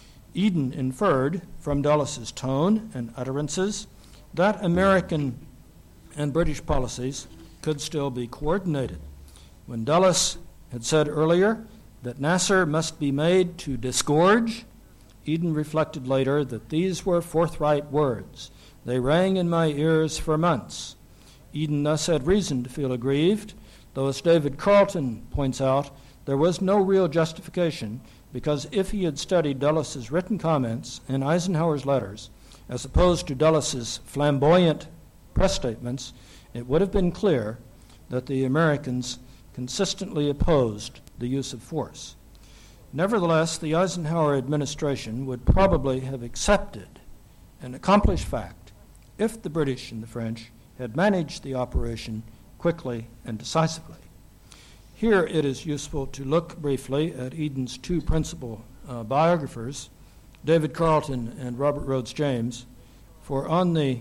S2: Eden inferred from Dulles's tone and utterances that American and British policies could still be coordinated. When Dulles had said earlier that Nasser must be made to disgorge, Eden reflected later that these were forthright words. They rang in my ears for months. Eden thus had reason to feel aggrieved, though, as David Carleton points out, there was no real justification, because if he had studied Dulles's written comments and Eisenhower's letters, as opposed to Dulles's flamboyant press statements, it would have been clear that the Americans consistently opposed the use of force. Nevertheless, the Eisenhower administration would probably have accepted an accomplished fact if the British and the French had managed the operation quickly and decisively. Here it is useful to look briefly at Eden's two principal biographers, David Carleton and Robert Rhodes James, for on the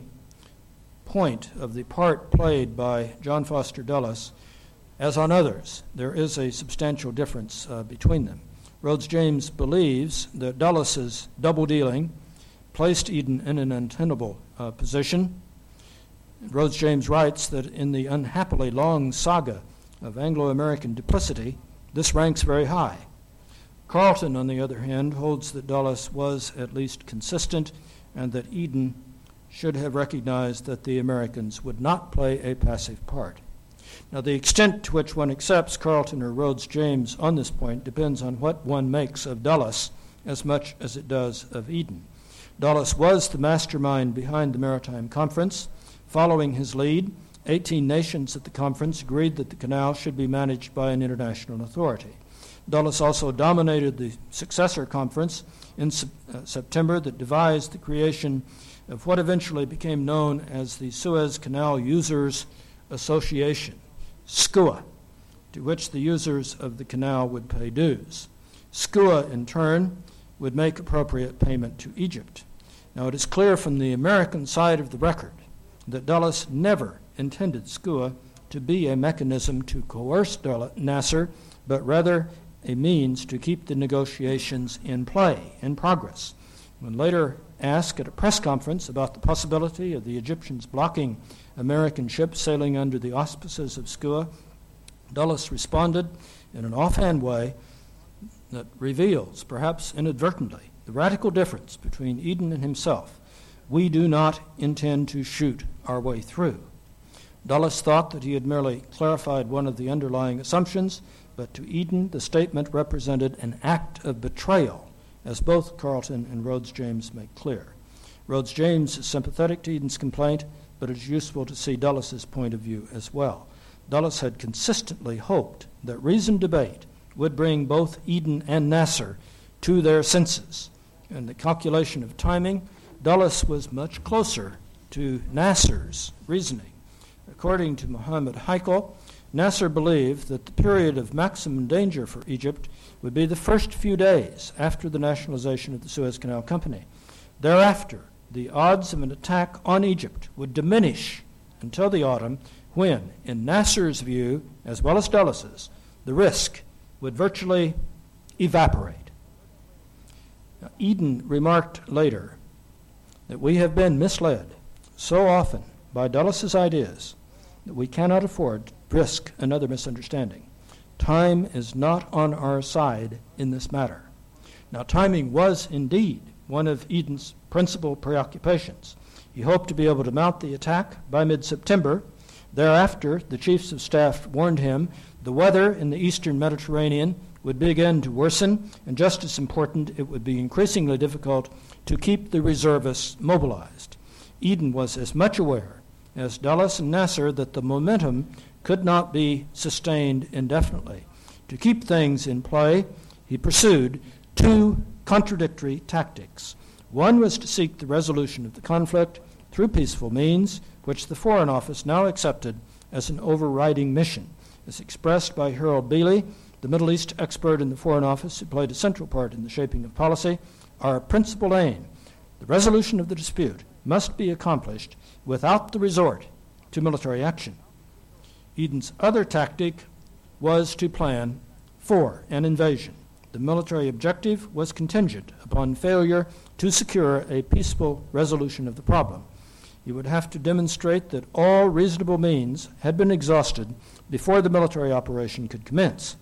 S2: point of the part played by John Foster Dulles, as on others, there is a substantial difference between them. Rhodes James believes that Dulles's double-dealing placed Eden in an untenable position. Rhodes James writes that in the unhappily long saga of Anglo-American duplicity, this ranks very high. Carleton, on the other hand, holds that Dulles was at least consistent and that Eden should have recognized that the Americans would not play a passive part. Now, the extent to which one accepts Carleton or Rhodes James on this point depends on what one makes of Dulles as much as it does of Eden. Dulles was the mastermind behind the Maritime Conference. Following his lead, 18 nations at the conference agreed that the canal should be managed by an international authority. Dulles also dominated the successor conference in September that devised the creation of what eventually became known as the Suez Canal Users Association, SCUA, to which the users of the canal would pay dues. SCUA, in turn, would make appropriate payment to Egypt. Now, it is clear from the American side of the record that Dulles never intended SCUA to be a mechanism to coerce Nasser, but rather a means to keep the negotiations in progress. When later asked at a press conference about the possibility of the Egyptians blocking American ships sailing under the auspices of SCUA, Dulles responded in an offhand way that reveals, perhaps inadvertently, the radical difference between Eden and himself. we do not intend to shoot our way through. Dulles thought that he had merely clarified one of the underlying assumptions, but to Eden the statement represented an act of betrayal, as both Carleton and Rhodes-James make clear. Rhodes-James is sympathetic to Eden's complaint, but it is useful to see Dulles's point of view as well. Dulles had consistently hoped that reasoned debate would bring both Eden and Nasser to their senses. In the calculation of timing, Dulles was much closer to Nasser's reasoning. According to Mohammed Heikel, Nasser believed that the period of maximum danger for Egypt would be the first few days after the nationalization of the Suez Canal Company. Thereafter, the odds of an attack on Egypt would diminish until the autumn when, in Nasser's view, as well as Dulles's, the risk would virtually evaporate. Now, Eden remarked later that we have been misled so often by Dulles's ideas that we cannot afford to risk another misunderstanding. Time is not on our side in this matter. Now, timing was indeed one of Eden's principal preoccupations. He hoped to be able to mount the attack by mid-September. Thereafter, the chiefs of staff warned him the weather in the eastern Mediterranean would begin to worsen, and just as important, it would be increasingly difficult to keep the reservists mobilized. Eden was as much aware as Dulles and Nasser that the momentum could not be sustained indefinitely. To keep things in play, he pursued two contradictory tactics. One was to seek the resolution of the conflict through peaceful means, which the Foreign Office now accepted as an overriding mission. As expressed by Harold Bealey, the Middle East expert in the Foreign Office who played a central part in the shaping of policy, our principal aim, the resolution of the dispute, must be accomplished without the resort to military action. Eden's other tactic was to plan for an invasion. The military objective was contingent upon failure to secure a peaceful resolution of the problem. He would have to demonstrate that all reasonable means had been exhausted before the military operation could commence.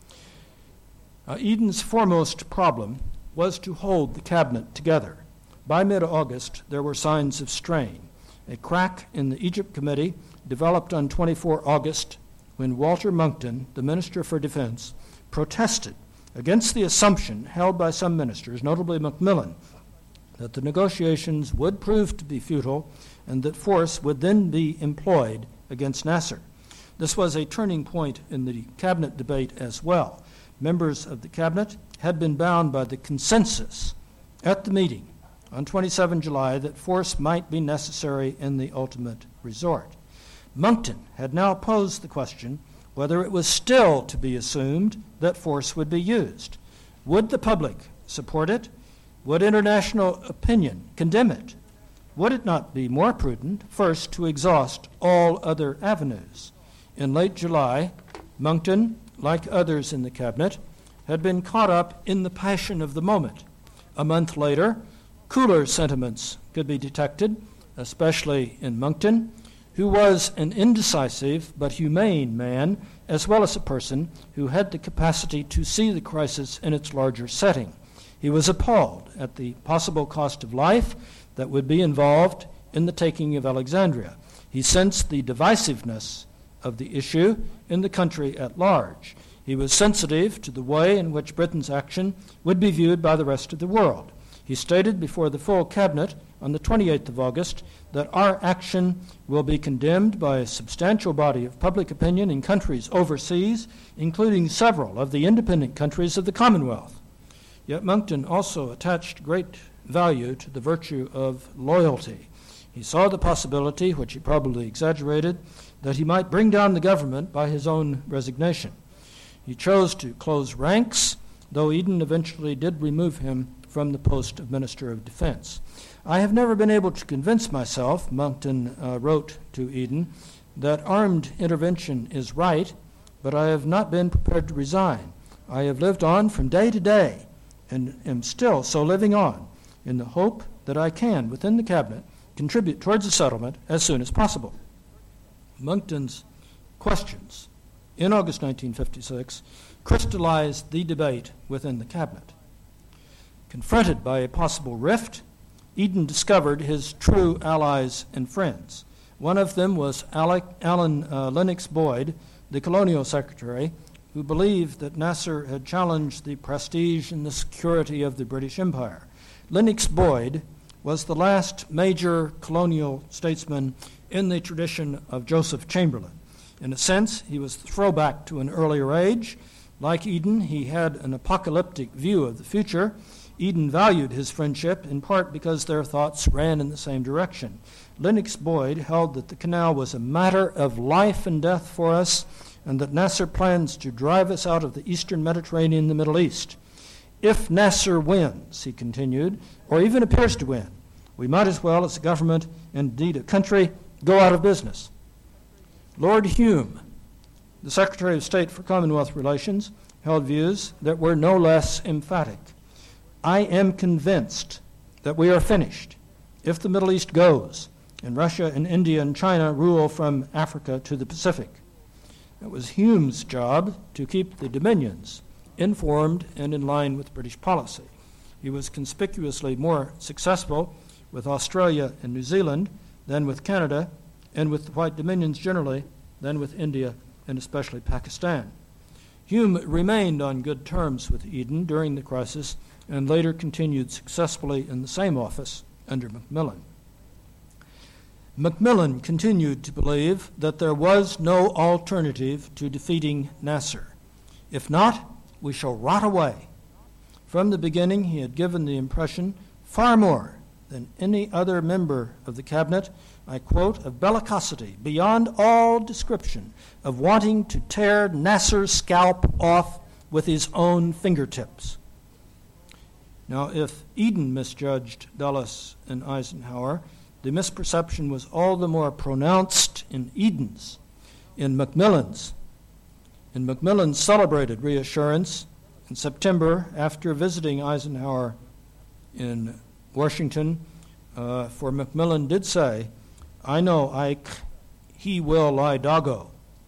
S2: Eden's foremost problem was to hold the cabinet together. By mid-August, there were signs of strain. A crack in the Egypt Committee developed on 24 August when Walter Monckton, the Minister for Defense, protested against the assumption held by some ministers, notably Macmillan, that the negotiations would prove to be futile and that force would then be employed against Nasser. This was a turning point in the cabinet debate as well. Members of the cabinet had been bound by the consensus at the meeting on 27 July that force might be necessary in the ultimate resort. Monckton had now posed the question whether it was still to be assumed that force would be used. Would the public support it? Would international opinion condemn it? Would it not be more prudent first to exhaust all other avenues? In late July, Monckton, like others in the cabinet, had been caught up in the passion of the moment. A month later, cooler sentiments could be detected, especially in Monckton, who was an indecisive but humane man, as well as a person who had the capacity to see the crisis in its larger setting. He was appalled at the possible cost of life that would be involved in the taking of Alexandria. He sensed the divisiveness of the issue in the country at large. He was sensitive to the way in which Britain's action would be viewed by the rest of the world. He stated before the full cabinet on the 28th of August that our action will be condemned by a substantial body of public opinion in countries overseas, including several of the independent countries of the Commonwealth. Yet Monckton also attached great value to the virtue of loyalty. He saw the possibility, which he probably exaggerated, that he might bring down the government by his own resignation. He chose to close ranks, though Eden eventually did remove him from the post of Minister of Defense. I have never been able to convince myself, Monckton wrote to Eden, that armed intervention is right, but I have not been prepared to resign. I have lived on from day to day and am still so living on in the hope that I can, within the cabinet, contribute towards a settlement as soon as possible. Monckton's questions in August 1956 crystallized the debate within the cabinet. Confronted by a possible rift, Eden discovered his true allies and friends. One of them was Alan Lennox Boyd, the colonial secretary, who believed that Nasser had challenged the prestige and the security of the British Empire. Lennox Boyd was the last major colonial statesman in the tradition of Joseph Chamberlain. In a sense, he was the throwback to an earlier age. Like Eden, he had an apocalyptic view of the future. Eden valued his friendship in part because their thoughts ran in the same direction. Lennox Boyd held that the canal was a matter of life and death for us, and that Nasser plans to drive us out of the eastern Mediterranean and the Middle East. If Nasser wins, he continued, or even appears to win, we might as well, as a government, and indeed a country, go out of business. Lord Hume, the Secretary of State for Commonwealth Relations, held views that were no less emphatic. I am convinced that we are finished if the Middle East goes and Russia and India and China rule from Africa to the Pacific. It was Hume's job to keep the Dominions informed and in line with British policy. He was conspicuously more successful with Australia and New Zealand than with Canada, and with the White Dominions generally than with India and especially Pakistan. Hume remained on good terms with Eden during the crisis and later continued successfully in the same office under Macmillan. Macmillan continued to believe that there was no alternative to defeating Nasser. If not, we shall rot away. From the beginning, he had given the impression, far more than any other member of the cabinet, I quote, of bellicosity beyond all description, of wanting to tear Nasser's scalp off with his own fingertips. Now, if Eden misjudged Dulles and Eisenhower, the misperception was all the more pronounced in Eden's, in Macmillan's. In Macmillan's celebrated reassurance in September, after visiting Eisenhower in Washington, for Macmillan did say, I know Ike, he will lie doggo.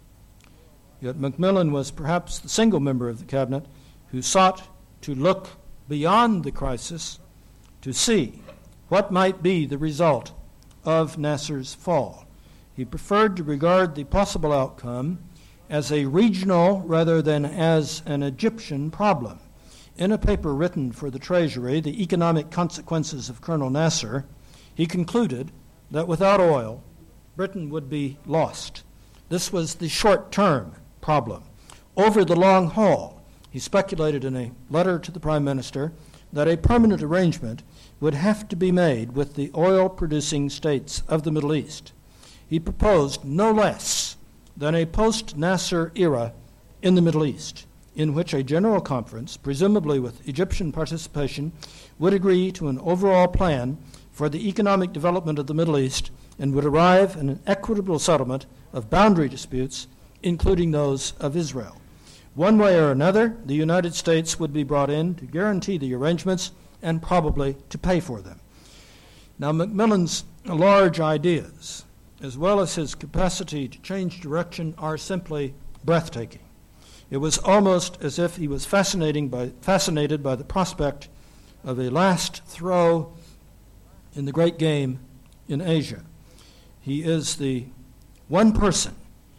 S2: Yet Macmillan was perhaps the single member of the cabinet who sought to look beyond the crisis to see what might be the result of Nasser's fall. He preferred to regard the possible outcome as a regional rather than as an Egyptian problem. In a paper written for the Treasury, The Economic Consequences of Colonel Nasser, he concluded that without oil, Britain would be lost. This was the short-term problem. Over the long haul, he speculated in a letter to the Prime Minister that a permanent arrangement would have to be made with the oil-producing states of the Middle East. He proposed no less than a post-Nasser era in the Middle East, in which a general conference, presumably with Egyptian participation, would agree to an overall plan for the economic development of the Middle East and would arrive at an equitable settlement of boundary disputes, including those of Israel. One way or another, the United States would be brought in to guarantee the arrangements and probably to pay for them. Now, Macmillan's large ideas, as well as his capacity to change direction, are simply breathtaking. It was almost as if he was fascinated by the prospect of a last throw in the great game in Asia. He is the one person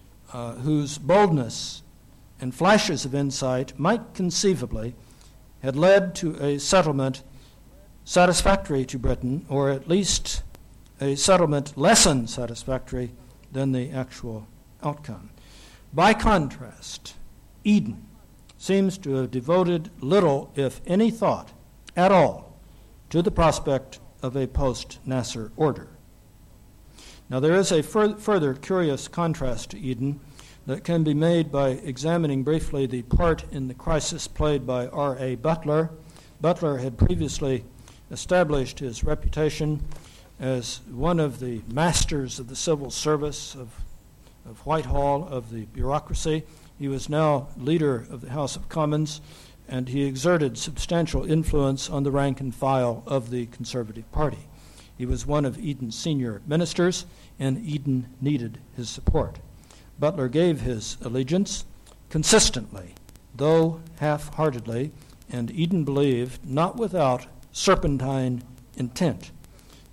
S2: whose boldness and flashes of insight might conceivably had led to a settlement satisfactory to Britain, or at least a settlement less unsatisfactory than the actual outcome. By contrast, Eden seems to have devoted little, if any, thought at all to the prospect of a post-Nasser order. Now, there is a further curious contrast to Eden that can be made by examining briefly the part in the crisis played by R.A. Butler. Butler had previously established his reputation as one of the masters of the civil service of Whitehall, of the bureaucracy. He was now leader of the House of Commons, and he exerted substantial influence on the rank and file of the Conservative Party. He was one of Eden's senior ministers, and Eden needed his support. Butler gave his allegiance consistently, though half-heartedly, and Eden believed, not without serpentine intent,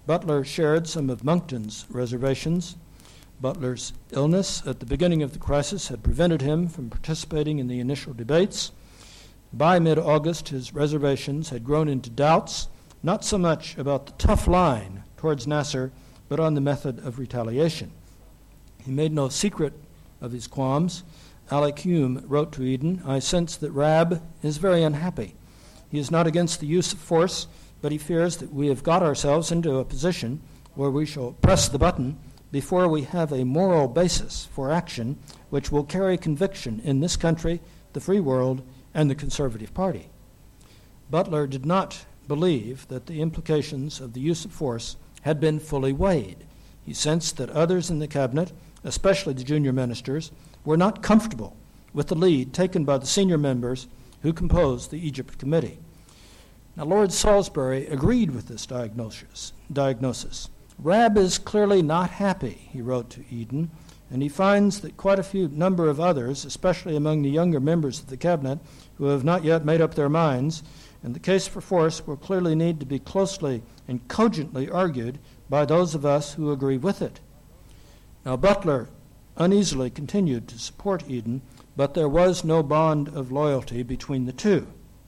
S2: Butler shared some of Monckton's reservations. Butler's illness at the beginning of the crisis had prevented him from participating in the initial debates. By mid-August, his reservations had grown into doubts, not so much about the tough line towards Nasser, but on the method of retaliation. He made no secret of his qualms. Alec Hume wrote to Eden, "I sense that Rabb is very unhappy. He is not against the use of force, but he fears that we have got ourselves into a position where we shall press the button before we have a moral basis for action which will carry conviction in this country, the free world, and the Conservative Party." Butler did not believe that the implications of the use of force had been fully weighed. He sensed that others in the cabinet, especially the junior ministers, were not comfortable with the lead taken by the senior members who composed the Egypt Committee. Now, Lord Salisbury agreed with this diagnosis. "Rabb is clearly not happy," he wrote to Eden, and he finds that quite a number of others, especially among the younger members of the cabinet, who have not yet made up their minds, and the case for force will clearly need to be closely and cogently argued by those of us who agree with it. Now, Butler uneasily continued to support Eden, but there was no bond of loyalty between the two.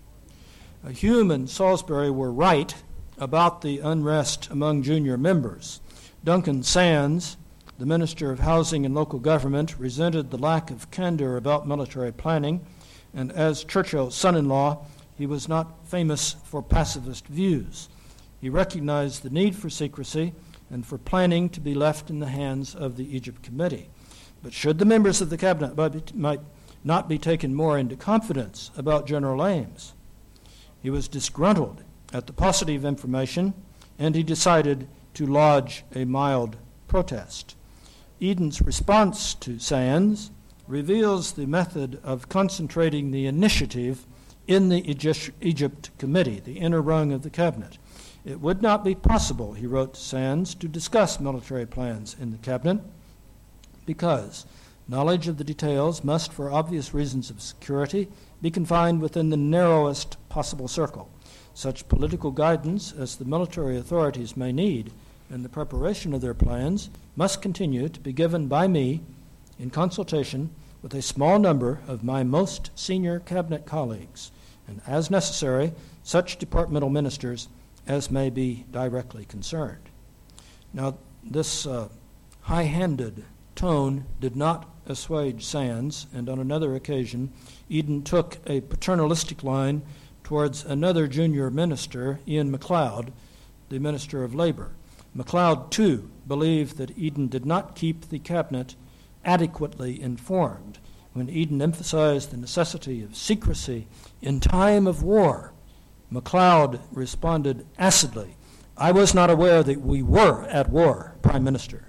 S2: Hume and Salisbury were right about the unrest among junior members. Duncan Sands, the Minister of Housing and Local Government, resented the lack of candor about military planning, and as Churchill's son-in-law, he was not famous for pacifist views. He recognized the need for secrecy and for planning to be left in the hands of the Egypt Committee. But should the members of the cabinet might not be taken more into confidence about General Ames? He was disgruntled at the paucity of information, and he decided to lodge a mild protest. Eden's response to Sands reveals the method of concentrating the initiative in the Egypt Committee, the inner rung of the cabinet. It would not be possible, he wrote to Sands, to discuss military plans in the cabinet because knowledge of the details must, for obvious reasons of security, be confined within the narrowest possible circle. Such political guidance as the military authorities may need in the preparation of their plans must continue to be given by me in consultation with a small number of my most senior cabinet colleagues, and as necessary, such departmental ministers as may be directly concerned. Now, this high-handed tone did not assuage Sands, and on another occasion, Eden took a paternalistic line towards another junior minister, Ian MacLeod, the Minister of Labor. MacLeod, too, believed that Eden did not keep the cabinet adequately informed. When Eden emphasized the necessity of secrecy in time of war, MacLeod responded acidly, "I was not aware that we were at war, Prime Minister."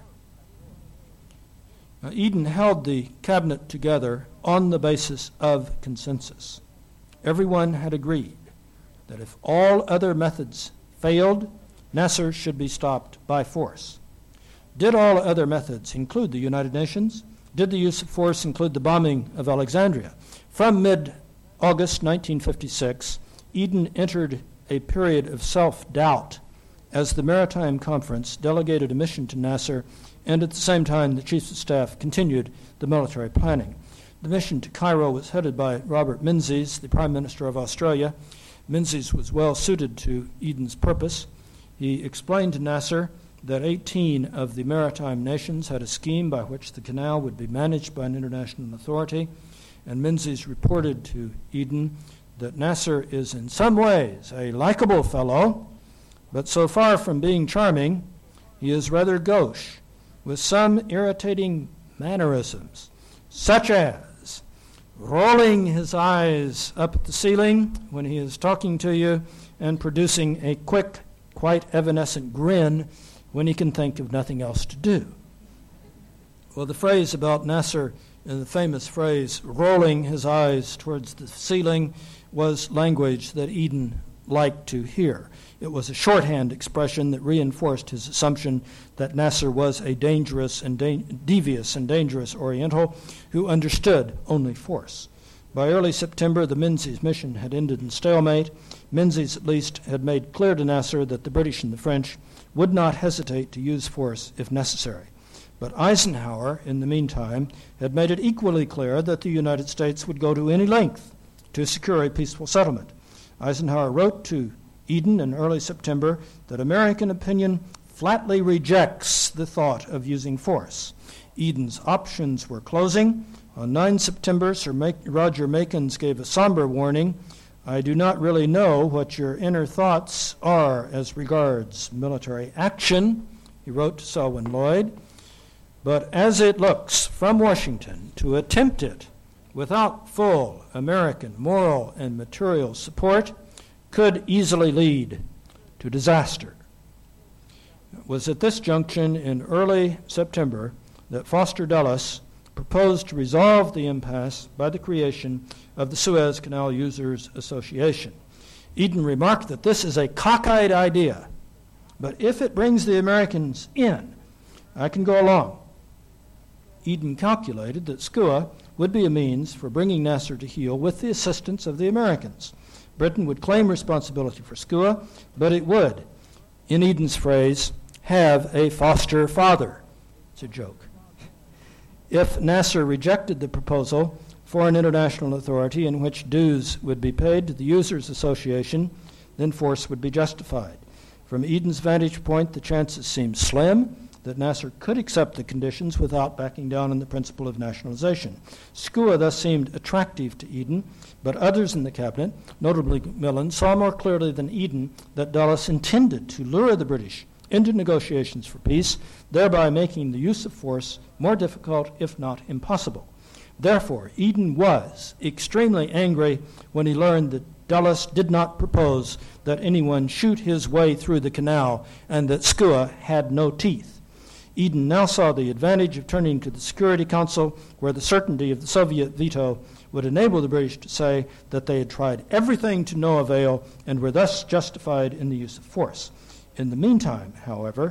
S2: Now, Eden held the cabinet together on the basis of consensus. Everyone had agreed that if all other methods failed, Nasser should be stopped by force. Did all other methods include the United Nations? Did the use of force include the bombing of Alexandria? From mid-August 1956, Eden entered a period of self-doubt as the Maritime Conference delegated a mission to Nasser, and at the same time the Chiefs of Staff continued the military planning. The mission to Cairo was headed by Robert Menzies, the Prime Minister of Australia. Menzies was well suited to Eden's purpose. He explained to Nasser that 18 of the maritime nations had a scheme by which the canal would be managed by an international authority, and Menzies reported to Eden that Nasser is in some ways a likable fellow, but so far from being charming, he is rather gauche, with some irritating mannerisms, such as rolling his eyes up at the ceiling when he is talking to you and producing a quick, quite evanescent grin when he can think of nothing else to do. Well, the phrase about Nasser, the famous phrase, rolling his eyes towards the ceiling, was language that Eden liked to hear. It was a shorthand expression that reinforced his assumption that Nasser was a dangerous and devious and dangerous Oriental who understood only force. By early September, the Menzies mission had ended in stalemate. Menzies, at least, had made clear to Nasser that the British and the French would not hesitate to use force if necessary. But Eisenhower, in the meantime, had made it equally clear that the United States would go to any length to secure a peaceful settlement. Eisenhower wrote to Eden in early September that American opinion flatly rejects the thought of using force. Eden's options were closing. On 9 September, Roger Makins gave a somber warning. I do not really know what your inner thoughts are as regards military action, he wrote to Selwyn Lloyd, but as it looks from Washington, to attempt it without full American moral and material support could easily lead to disaster. It was at this junction in early September that Foster Dulles proposed to resolve the impasse by the creation of the Suez Canal Users Association. Eden remarked that this is a cockeyed idea, but if it brings the Americans in, I can go along. Eden calculated that SCUA would be a means for bringing Nasser to heel with the assistance of the Americans. Britain would claim responsibility for SCUA, but it would, in Eden's phrase, have a foster father. It's a joke. If Nasser rejected the proposal for an international authority in which dues would be paid to the Users Association, then force would be justified. From Eden's vantage point, the chances seemed slim that Nasser could accept the conditions without backing down on the principle of nationalization. SCUA thus seemed attractive to Eden, but others in the cabinet, notably Millen, saw more clearly than Eden that Dulles intended to lure the British into negotiations for peace, thereby making the use of force more difficult, if not impossible. Therefore, Eden was extremely angry when he learned that Dulles did not propose that anyone shoot his way through the canal and that SCUA had no teeth. Eden now saw the advantage of turning to the Security Council, where the certainty of the Soviet veto would enable the British to say that they had tried everything to no avail and were thus justified in the use of force. In the meantime, however,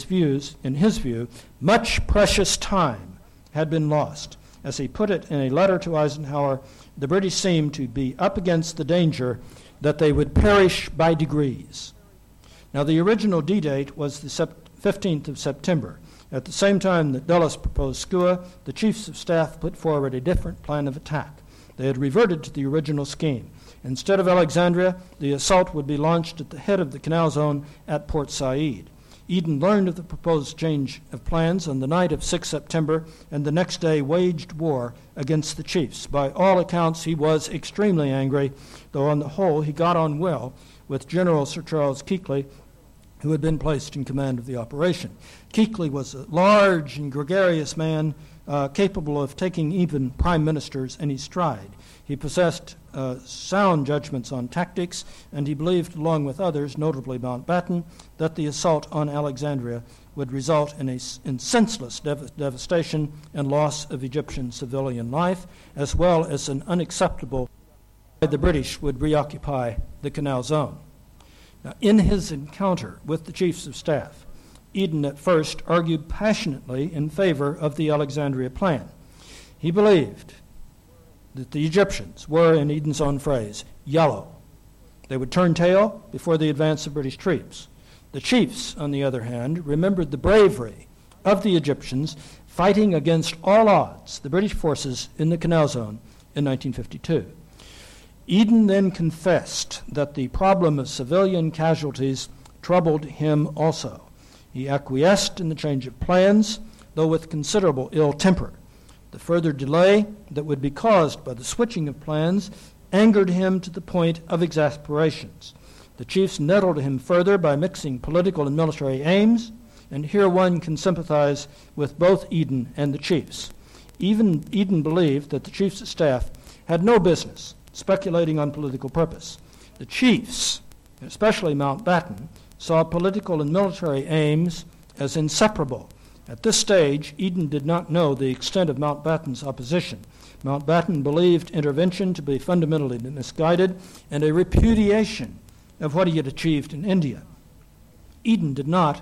S2: in his view, much precious time had been lost. As he put it in a letter to Eisenhower, the British seemed to be up against the danger that they would perish by degrees. Now, the original D-date was the 15th of September. At the same time that Dulles proposed SCUA, the chiefs of staff put forward a different plan of attack. They had reverted to the original scheme. Instead of Alexandria, the assault would be launched at the head of the canal zone at Port Said. Eden learned of the proposed change of plans on the night of 6 September and the next day waged war against the chiefs. By all accounts, he was extremely angry, though on the whole he got on well with General Sir Charles Keighley, who had been placed in command of the operation. Keighley was a large and gregarious man, capable of taking even prime ministers in his stride. He possessed sound judgments on tactics, and he believed, along with others, notably Mountbatten, that the assault on Alexandria would result in senseless devastation and loss of Egyptian civilian life, as well as an unacceptable the British would reoccupy the canal zone. Now, in his encounter with the chiefs of staff, Eden at first argued passionately in favor of the Alexandria plan. He believed that the Egyptians were, in Eden's own phrase, yellow. They would turn tail before the advance of British troops. The chiefs, on the other hand, remembered the bravery of the Egyptians fighting against all odds the British forces in the Canal Zone in 1952. Eden then confessed that the problem of civilian casualties troubled him also. He acquiesced in the change of plans, though with considerable ill temper. The further delay that would be caused by the switching of plans angered him to the point of exasperations. The chiefs nettled him further by mixing political and military aims, and here one can sympathize with both Eden and the chiefs. Even Eden believed that the chiefs of staff had no business speculating on political purpose. The chiefs, especially Mountbatten, saw political and military aims as inseparable. At this stage, Eden did not know the extent of Mountbatten's opposition. Mountbatten believed intervention to be fundamentally misguided and a repudiation of what he had achieved in India. Eden did not,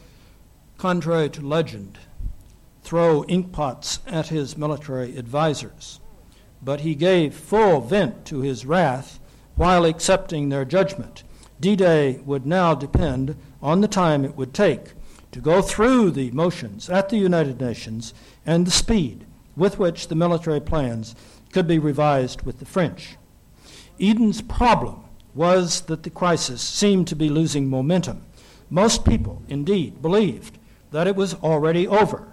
S2: contrary to legend, throw inkpots at his military advisors, but he gave full vent to his wrath while accepting their judgment. D-Day would now depend on the time it would take to go through the motions at the United Nations and the speed with which the military plans could be revised with the French. Eden's problem was that the crisis seemed to be losing momentum. Most people, indeed, believed that it was already over.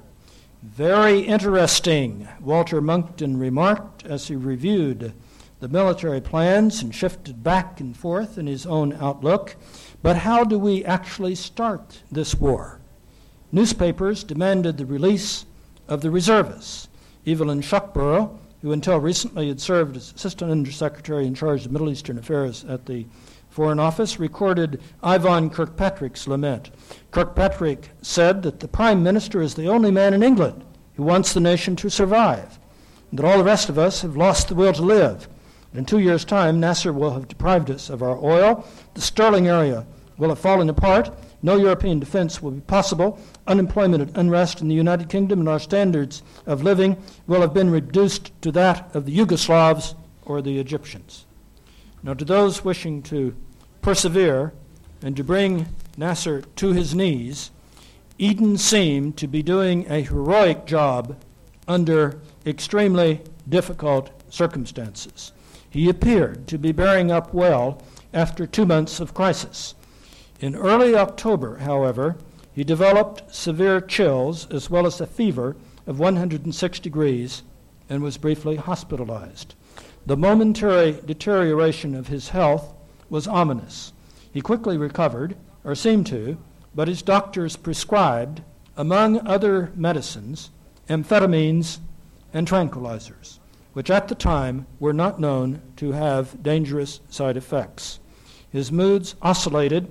S2: Very interesting, Walter Monckton remarked as he reviewed the military plans and shifted back and forth in his own outlook. But how do we actually start this war? Newspapers demanded the release of the reservists. Evelyn Shuckburgh, who until recently had served as Assistant Undersecretary in charge of Middle Eastern Affairs at the Foreign Office, recorded Ivan Kirkpatrick's lament. Kirkpatrick said that the Prime Minister is the only man in England who wants the nation to survive, and that all the rest of us have lost the will to live. In 2 years' time, Nasser will have deprived us of our oil, the sterling area will have fallen apart, no European defense will be possible, unemployment and unrest in the United Kingdom, and our standards of living will have been reduced to that of the Yugoslavs or the Egyptians. Now, to those wishing to persevere and to bring Nasser to his knees, Eden seemed to be doing a heroic job under extremely difficult circumstances. He appeared to be bearing up well after 2 months of crisis. In early October, however, he developed severe chills as well as a fever of 106 degrees and was briefly hospitalized. The momentary deterioration of his health was ominous. He quickly recovered, or seemed to, but his doctors prescribed, among other medicines, amphetamines and tranquilizers, which at the time were not known to have dangerous side effects. His moods oscillated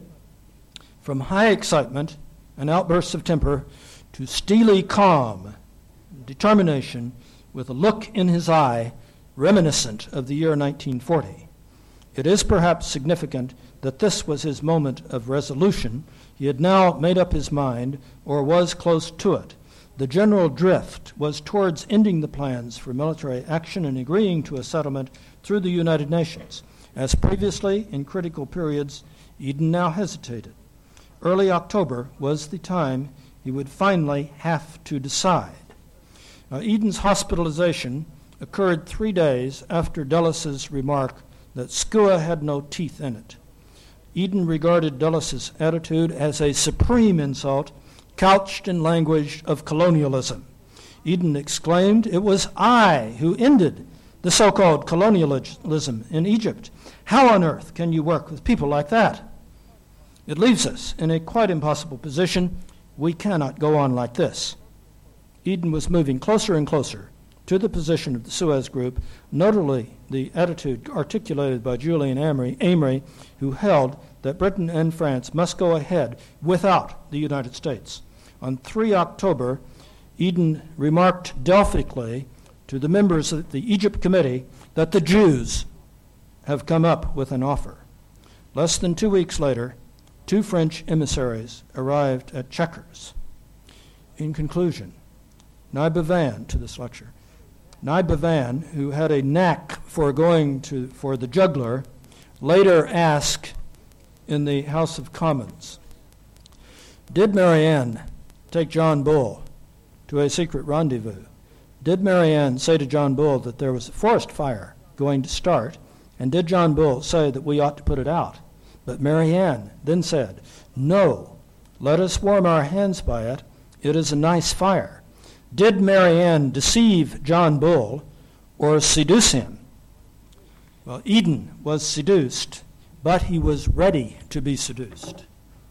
S2: from high excitement and outbursts of temper to steely calm, determination, with a look in his eye reminiscent of the year 1940. It is perhaps significant that this was his moment of resolution. He had now made up his mind, or was close to it. The general drift was towards ending the plans for military action and agreeing to a settlement through the United Nations. As previously, in critical periods, Eden now hesitated. Early October was the time he would finally have to decide. Now, Eden's hospitalization occurred 3 days after Dulles' remark that Skua had no teeth in it. Eden regarded Dulles' attitude as a supreme insult couched in language of colonialism. Eden exclaimed, "It was I who ended the so-called colonialism in Egypt. How on earth can you work with people like that? It leaves us in a quite impossible position. We cannot go on like this." Eden was moving closer and closer to the position of the Suez Group, notably the attitude articulated by Julian Amory, who held that Britain and France must go ahead without the United States. On 3 October, Eden remarked Delphically to the members of the Egypt Committee that the Jews have come up with an offer. Less than 2 weeks later, 2 French emissaries arrived at Chequers. In conclusion, Nye Bevan to this lecture. Nye Bevan, who had a knack for for the juggler, later asked in the House of Commons, "Did Marianne take John Bull to a secret rendezvous? Did Marianne say to John Bull that there was a forest fire going to start, and did John Bull say that we ought to put it out? But Marianne then said, 'No, let us warm our hands by it. It is a nice fire.' Did Marianne deceive John Bull or seduce him?" Well, Eden was seduced, but he was ready to be seduced.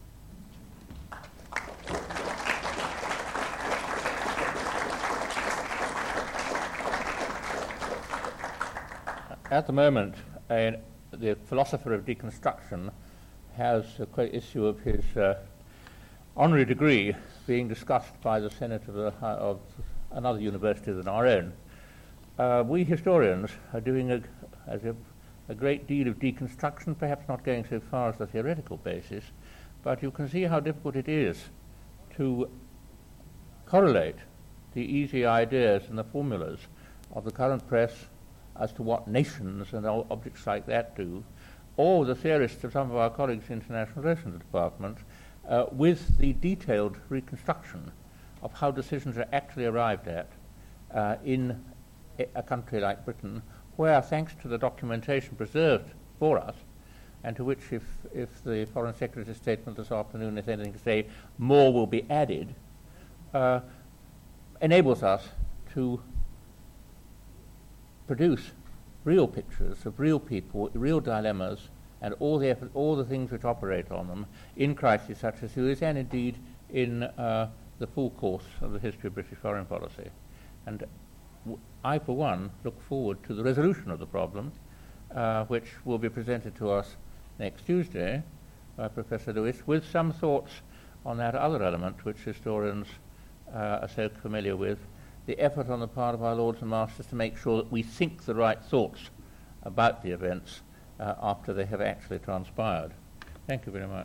S1: At the moment, the philosopher of deconstruction has a great issue of his honorary degree being discussed by the Senate of another university than our own. We historians are doing a great deal of deconstruction, perhaps not going so far as the theoretical basis, but you can see how difficult it is to correlate the easy ideas and the formulas of the current press as to what nations and objects like that do or the theorists of some of our colleagues in International Relations Department with the detailed reconstruction of how decisions are actually arrived at in a country like Britain, where, thanks to the documentation preserved for us, and to which, if the Foreign Secretary's statement this afternoon has anything to say, more will be added, enables us to produce real pictures of real people, real dilemmas, and all the things which operate on them in crises such as this, and indeed in the full course of the history of British foreign policy. And I, for one, look forward to the resolution of the problem, which will be presented to us next Tuesday by Professor Lewis, with some thoughts on that other element which historians are so familiar with, the effort on the part of our lords and masters to make sure that we think the right thoughts about the events after they have actually transpired. Thank you very much.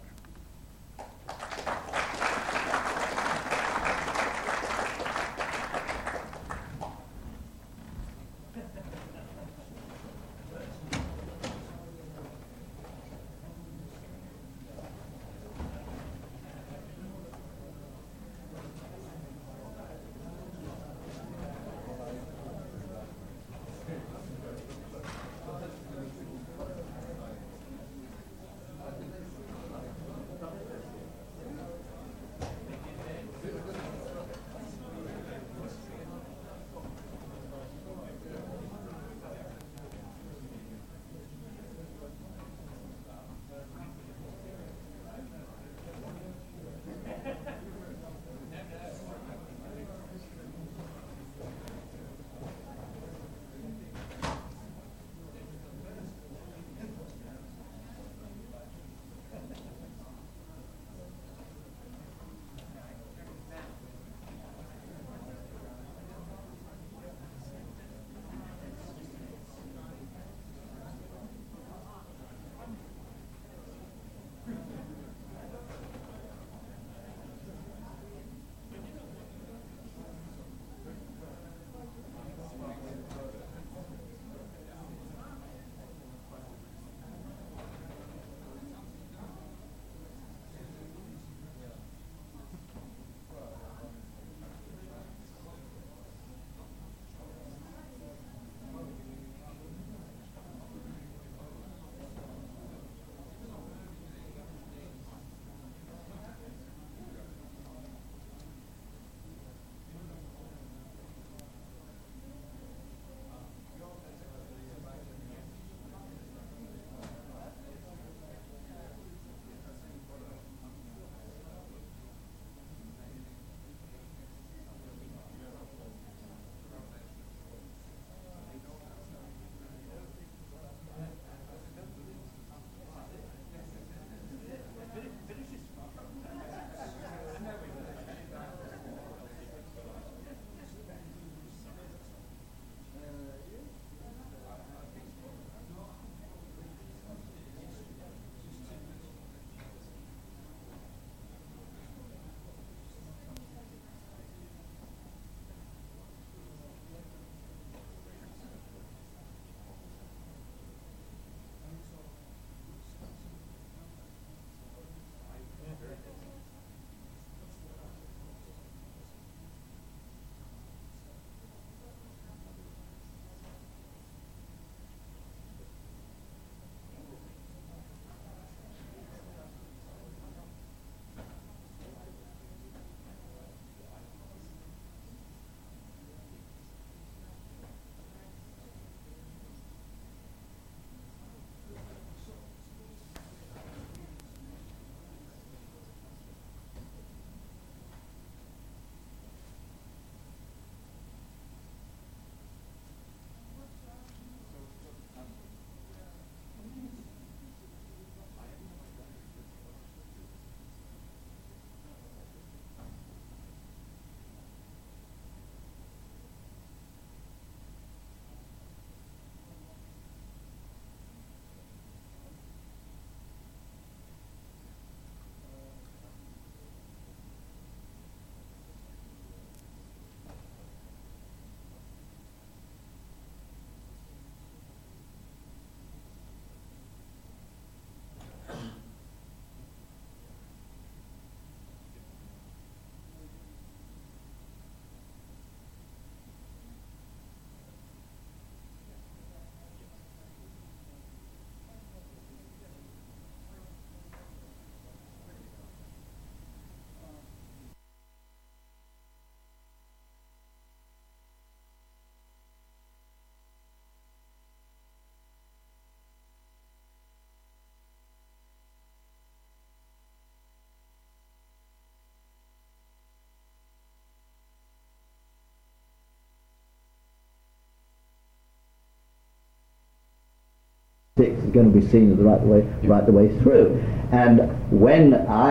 S3: is going to be seen as right the way through. And when I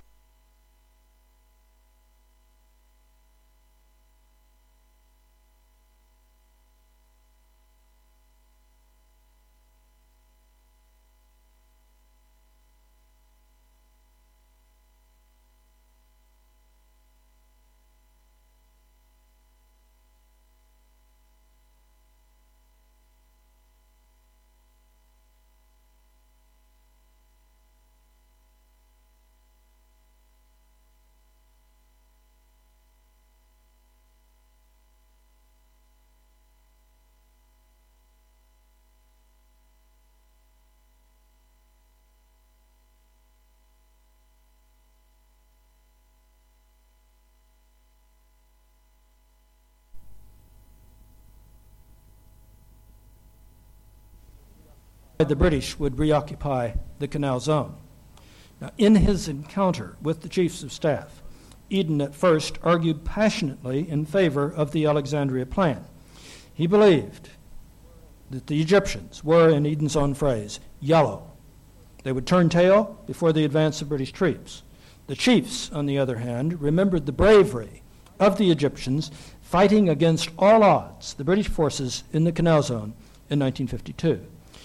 S2: the British would reoccupy the Canal Zone. Now, in his encounter with the chiefs of staff, Eden at first argued passionately in favor of the Alexandria Plan. He believed that the Egyptians were, in Eden's own phrase, yellow. They would turn tail before the advance of British troops. The chiefs, on the other hand, remembered the bravery of the Egyptians fighting against all odds the British forces in the Canal Zone in 1952.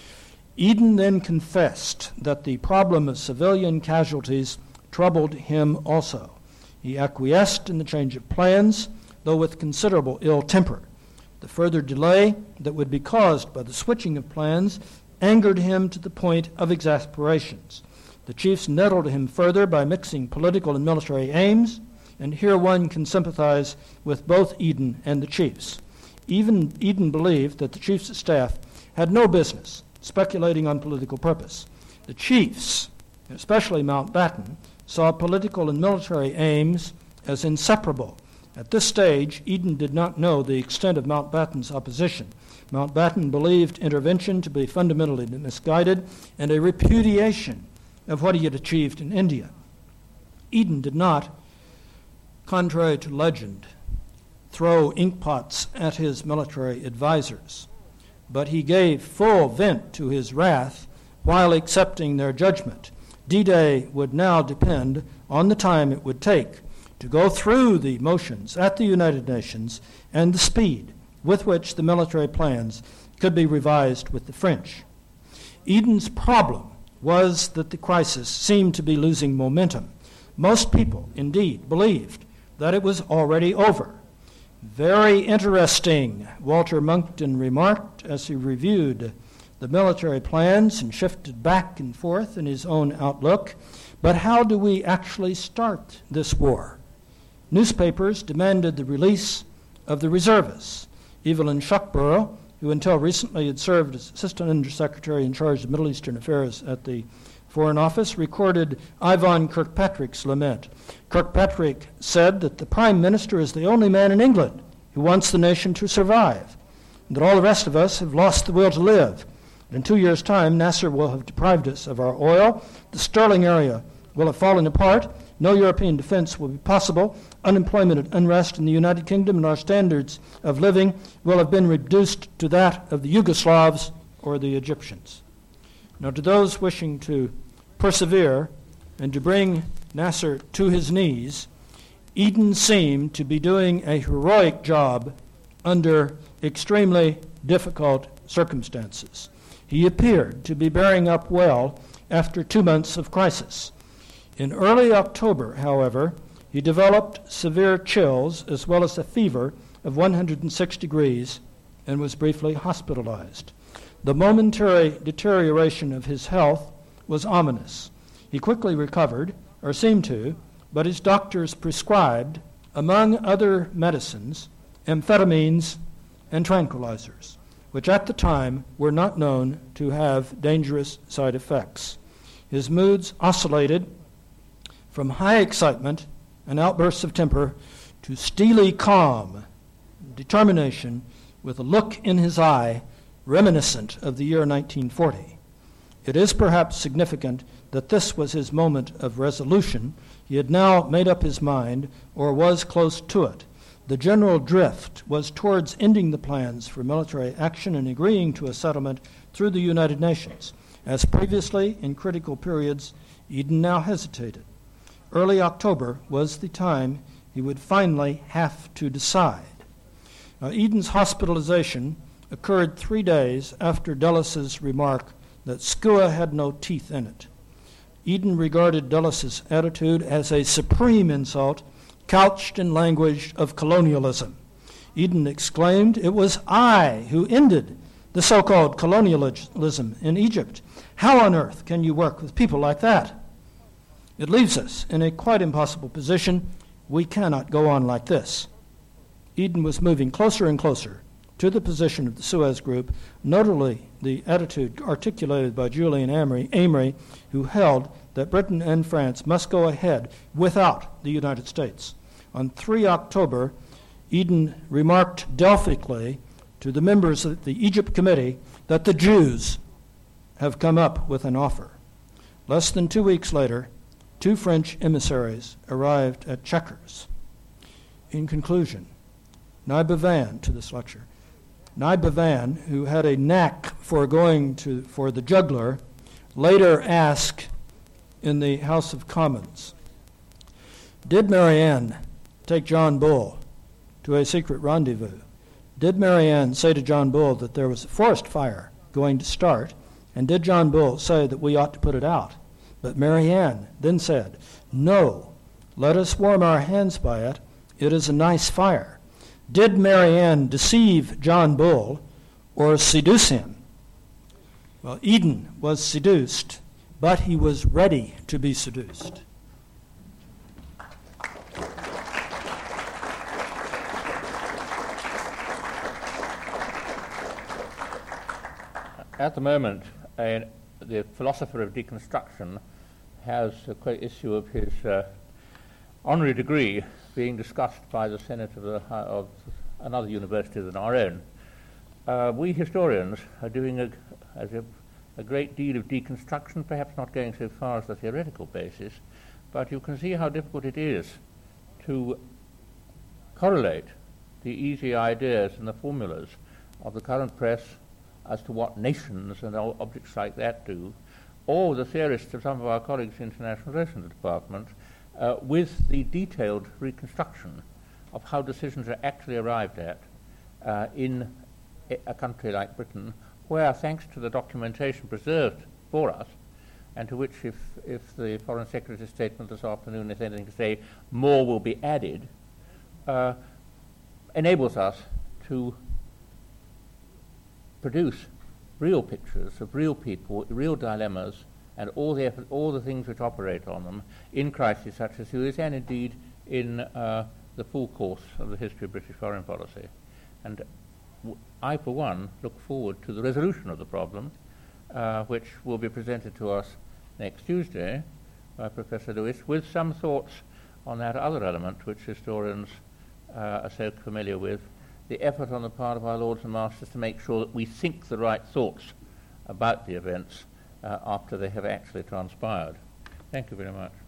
S2: Eden then confessed that the problem of civilian casualties troubled him also. He acquiesced in the change of plans, though with considerable ill temper. The further delay that would be caused by the switching of plans angered him to the point of exasperations. The chiefs nettled him further by mixing political and military aims, and here one can sympathize with both Eden and the chiefs. Even Eden believed that the chiefs of staff had no business speculating on political purpose. The chiefs, especially Mountbatten, saw political and military aims as inseparable. At this stage, Eden did not know the extent of Mountbatten's opposition. Mountbatten believed intervention to be fundamentally misguided and a repudiation of what he had achieved in India. Eden did not, contrary to legend, throw inkpots at his military advisors, but he gave full vent to his wrath while accepting their judgment. D-Day would now depend on the time it would take to go through the motions at the United Nations and the speed with which the military plans could be revised with the French. Eden's problem was that the crisis seemed to be losing momentum. Most people, indeed, believed that it was already over. Very interesting, Walter Monckton remarked as he reviewed the military plans and shifted back and forth in his own outlook. But how do we actually start this war? Newspapers demanded the release of the reservists. Evelyn Shuckburgh, who until recently had served as Assistant Undersecretary in charge of Middle Eastern Affairs at the Foreign Office, recorded Ivan Kirkpatrick's lament. Kirkpatrick said that the Prime Minister is the only man in England who wants the nation to survive, and that all the rest of us have lost the will to live. And in 2 years' time, Nasser will have deprived us of our oil, the sterling area will have fallen apart, no European defense will be possible, unemployment and unrest in the United Kingdom, and our standards of living will have been reduced to that of the Yugoslavs or the Egyptians. Now, to those wishing to persevere and to bring Nasser to his knees, Eden seemed to be doing a heroic job under extremely difficult circumstances. He appeared to be bearing up well after 2 months of crisis. In early October, however, he developed severe chills as well as a fever of 106 degrees and was briefly hospitalized. The momentary deterioration of his health was ominous. He quickly recovered, or seemed to, but his doctors prescribed, among other medicines, amphetamines and tranquilizers, which at the time were not known to have dangerous side effects. His moods oscillated from high excitement and outbursts of temper to steely calm, determination, with a look in his eye reminiscent of the year 1940. It is perhaps significant that this was his moment of resolution. He had now made up his mind, or was close to it. The general drift was towards ending the plans for military action and agreeing to a settlement through the United Nations. As previously in critical periods, Eden now hesitated. Early October was the time he would finally have to decide. Now, Eden's hospitalization occurred 3 days after Dulles' remark that Skua had no teeth in it. Eden regarded Dulles' attitude as a supreme insult couched in language of colonialism. Eden exclaimed, "It was I who ended the so-called colonialism in Egypt. How on earth can you work with people like that?" It leaves us in a quite impossible position. We cannot go on like this. Eden was moving closer and closer to the position of the Suez Group, notably the attitude articulated by Julian Amory, who held that Britain and France must go ahead without the United States. On 3 October, Eden remarked Delphically to the members of the Egypt Committee that the Jews have come up with an offer. Less than 2 weeks later, 2 French emissaries arrived at Chequers. In conclusion, Nye Bevan to this lecture. Nye Bevan, who had a knack for going for the juggler, later asked in the House of Commons, "Did Marianne take John Bull to a secret rendezvous? Did Marianne say to John Bull that there was a forest fire going to start, and did John Bull say that we ought to put it out? But Marianne then said, 'No, let us warm our hands by it. It is a nice fire.' Did Marianne deceive John Bull or seduce him?" Well, Eden was seduced, but he was ready to be seduced.
S1: At the moment, the philosopher of deconstruction has a great issue of his honorary degree being discussed by the Senate of another university than our own. We historians are doing a great deal of deconstruction, perhaps not going so far as the theoretical basis, but you can see how difficult it is to correlate the easy ideas and the formulas of the current press as to what nations and objects like that do, or the theorists of some of our colleagues in the International Relations Department, with the detailed reconstruction of how decisions are actually arrived at in a country like Britain, where, thanks to the documentation preserved for us, and to which, if the Foreign Secretary's statement this afternoon is anything to say, more will be added, enables us to produce real pictures of real people, real dilemmas, and all the things which operate on them in crises such as this, and indeed in the full course of the history of British foreign policy. And I, for one, look forward to the resolution of the problem, which will be presented to us next Tuesday by Professor Lewis, with some thoughts on that other element which historians are so familiar with, the effort on the part of our lords and masters to make sure that we think the right thoughts about the events after they have actually transpired. Thank you very much.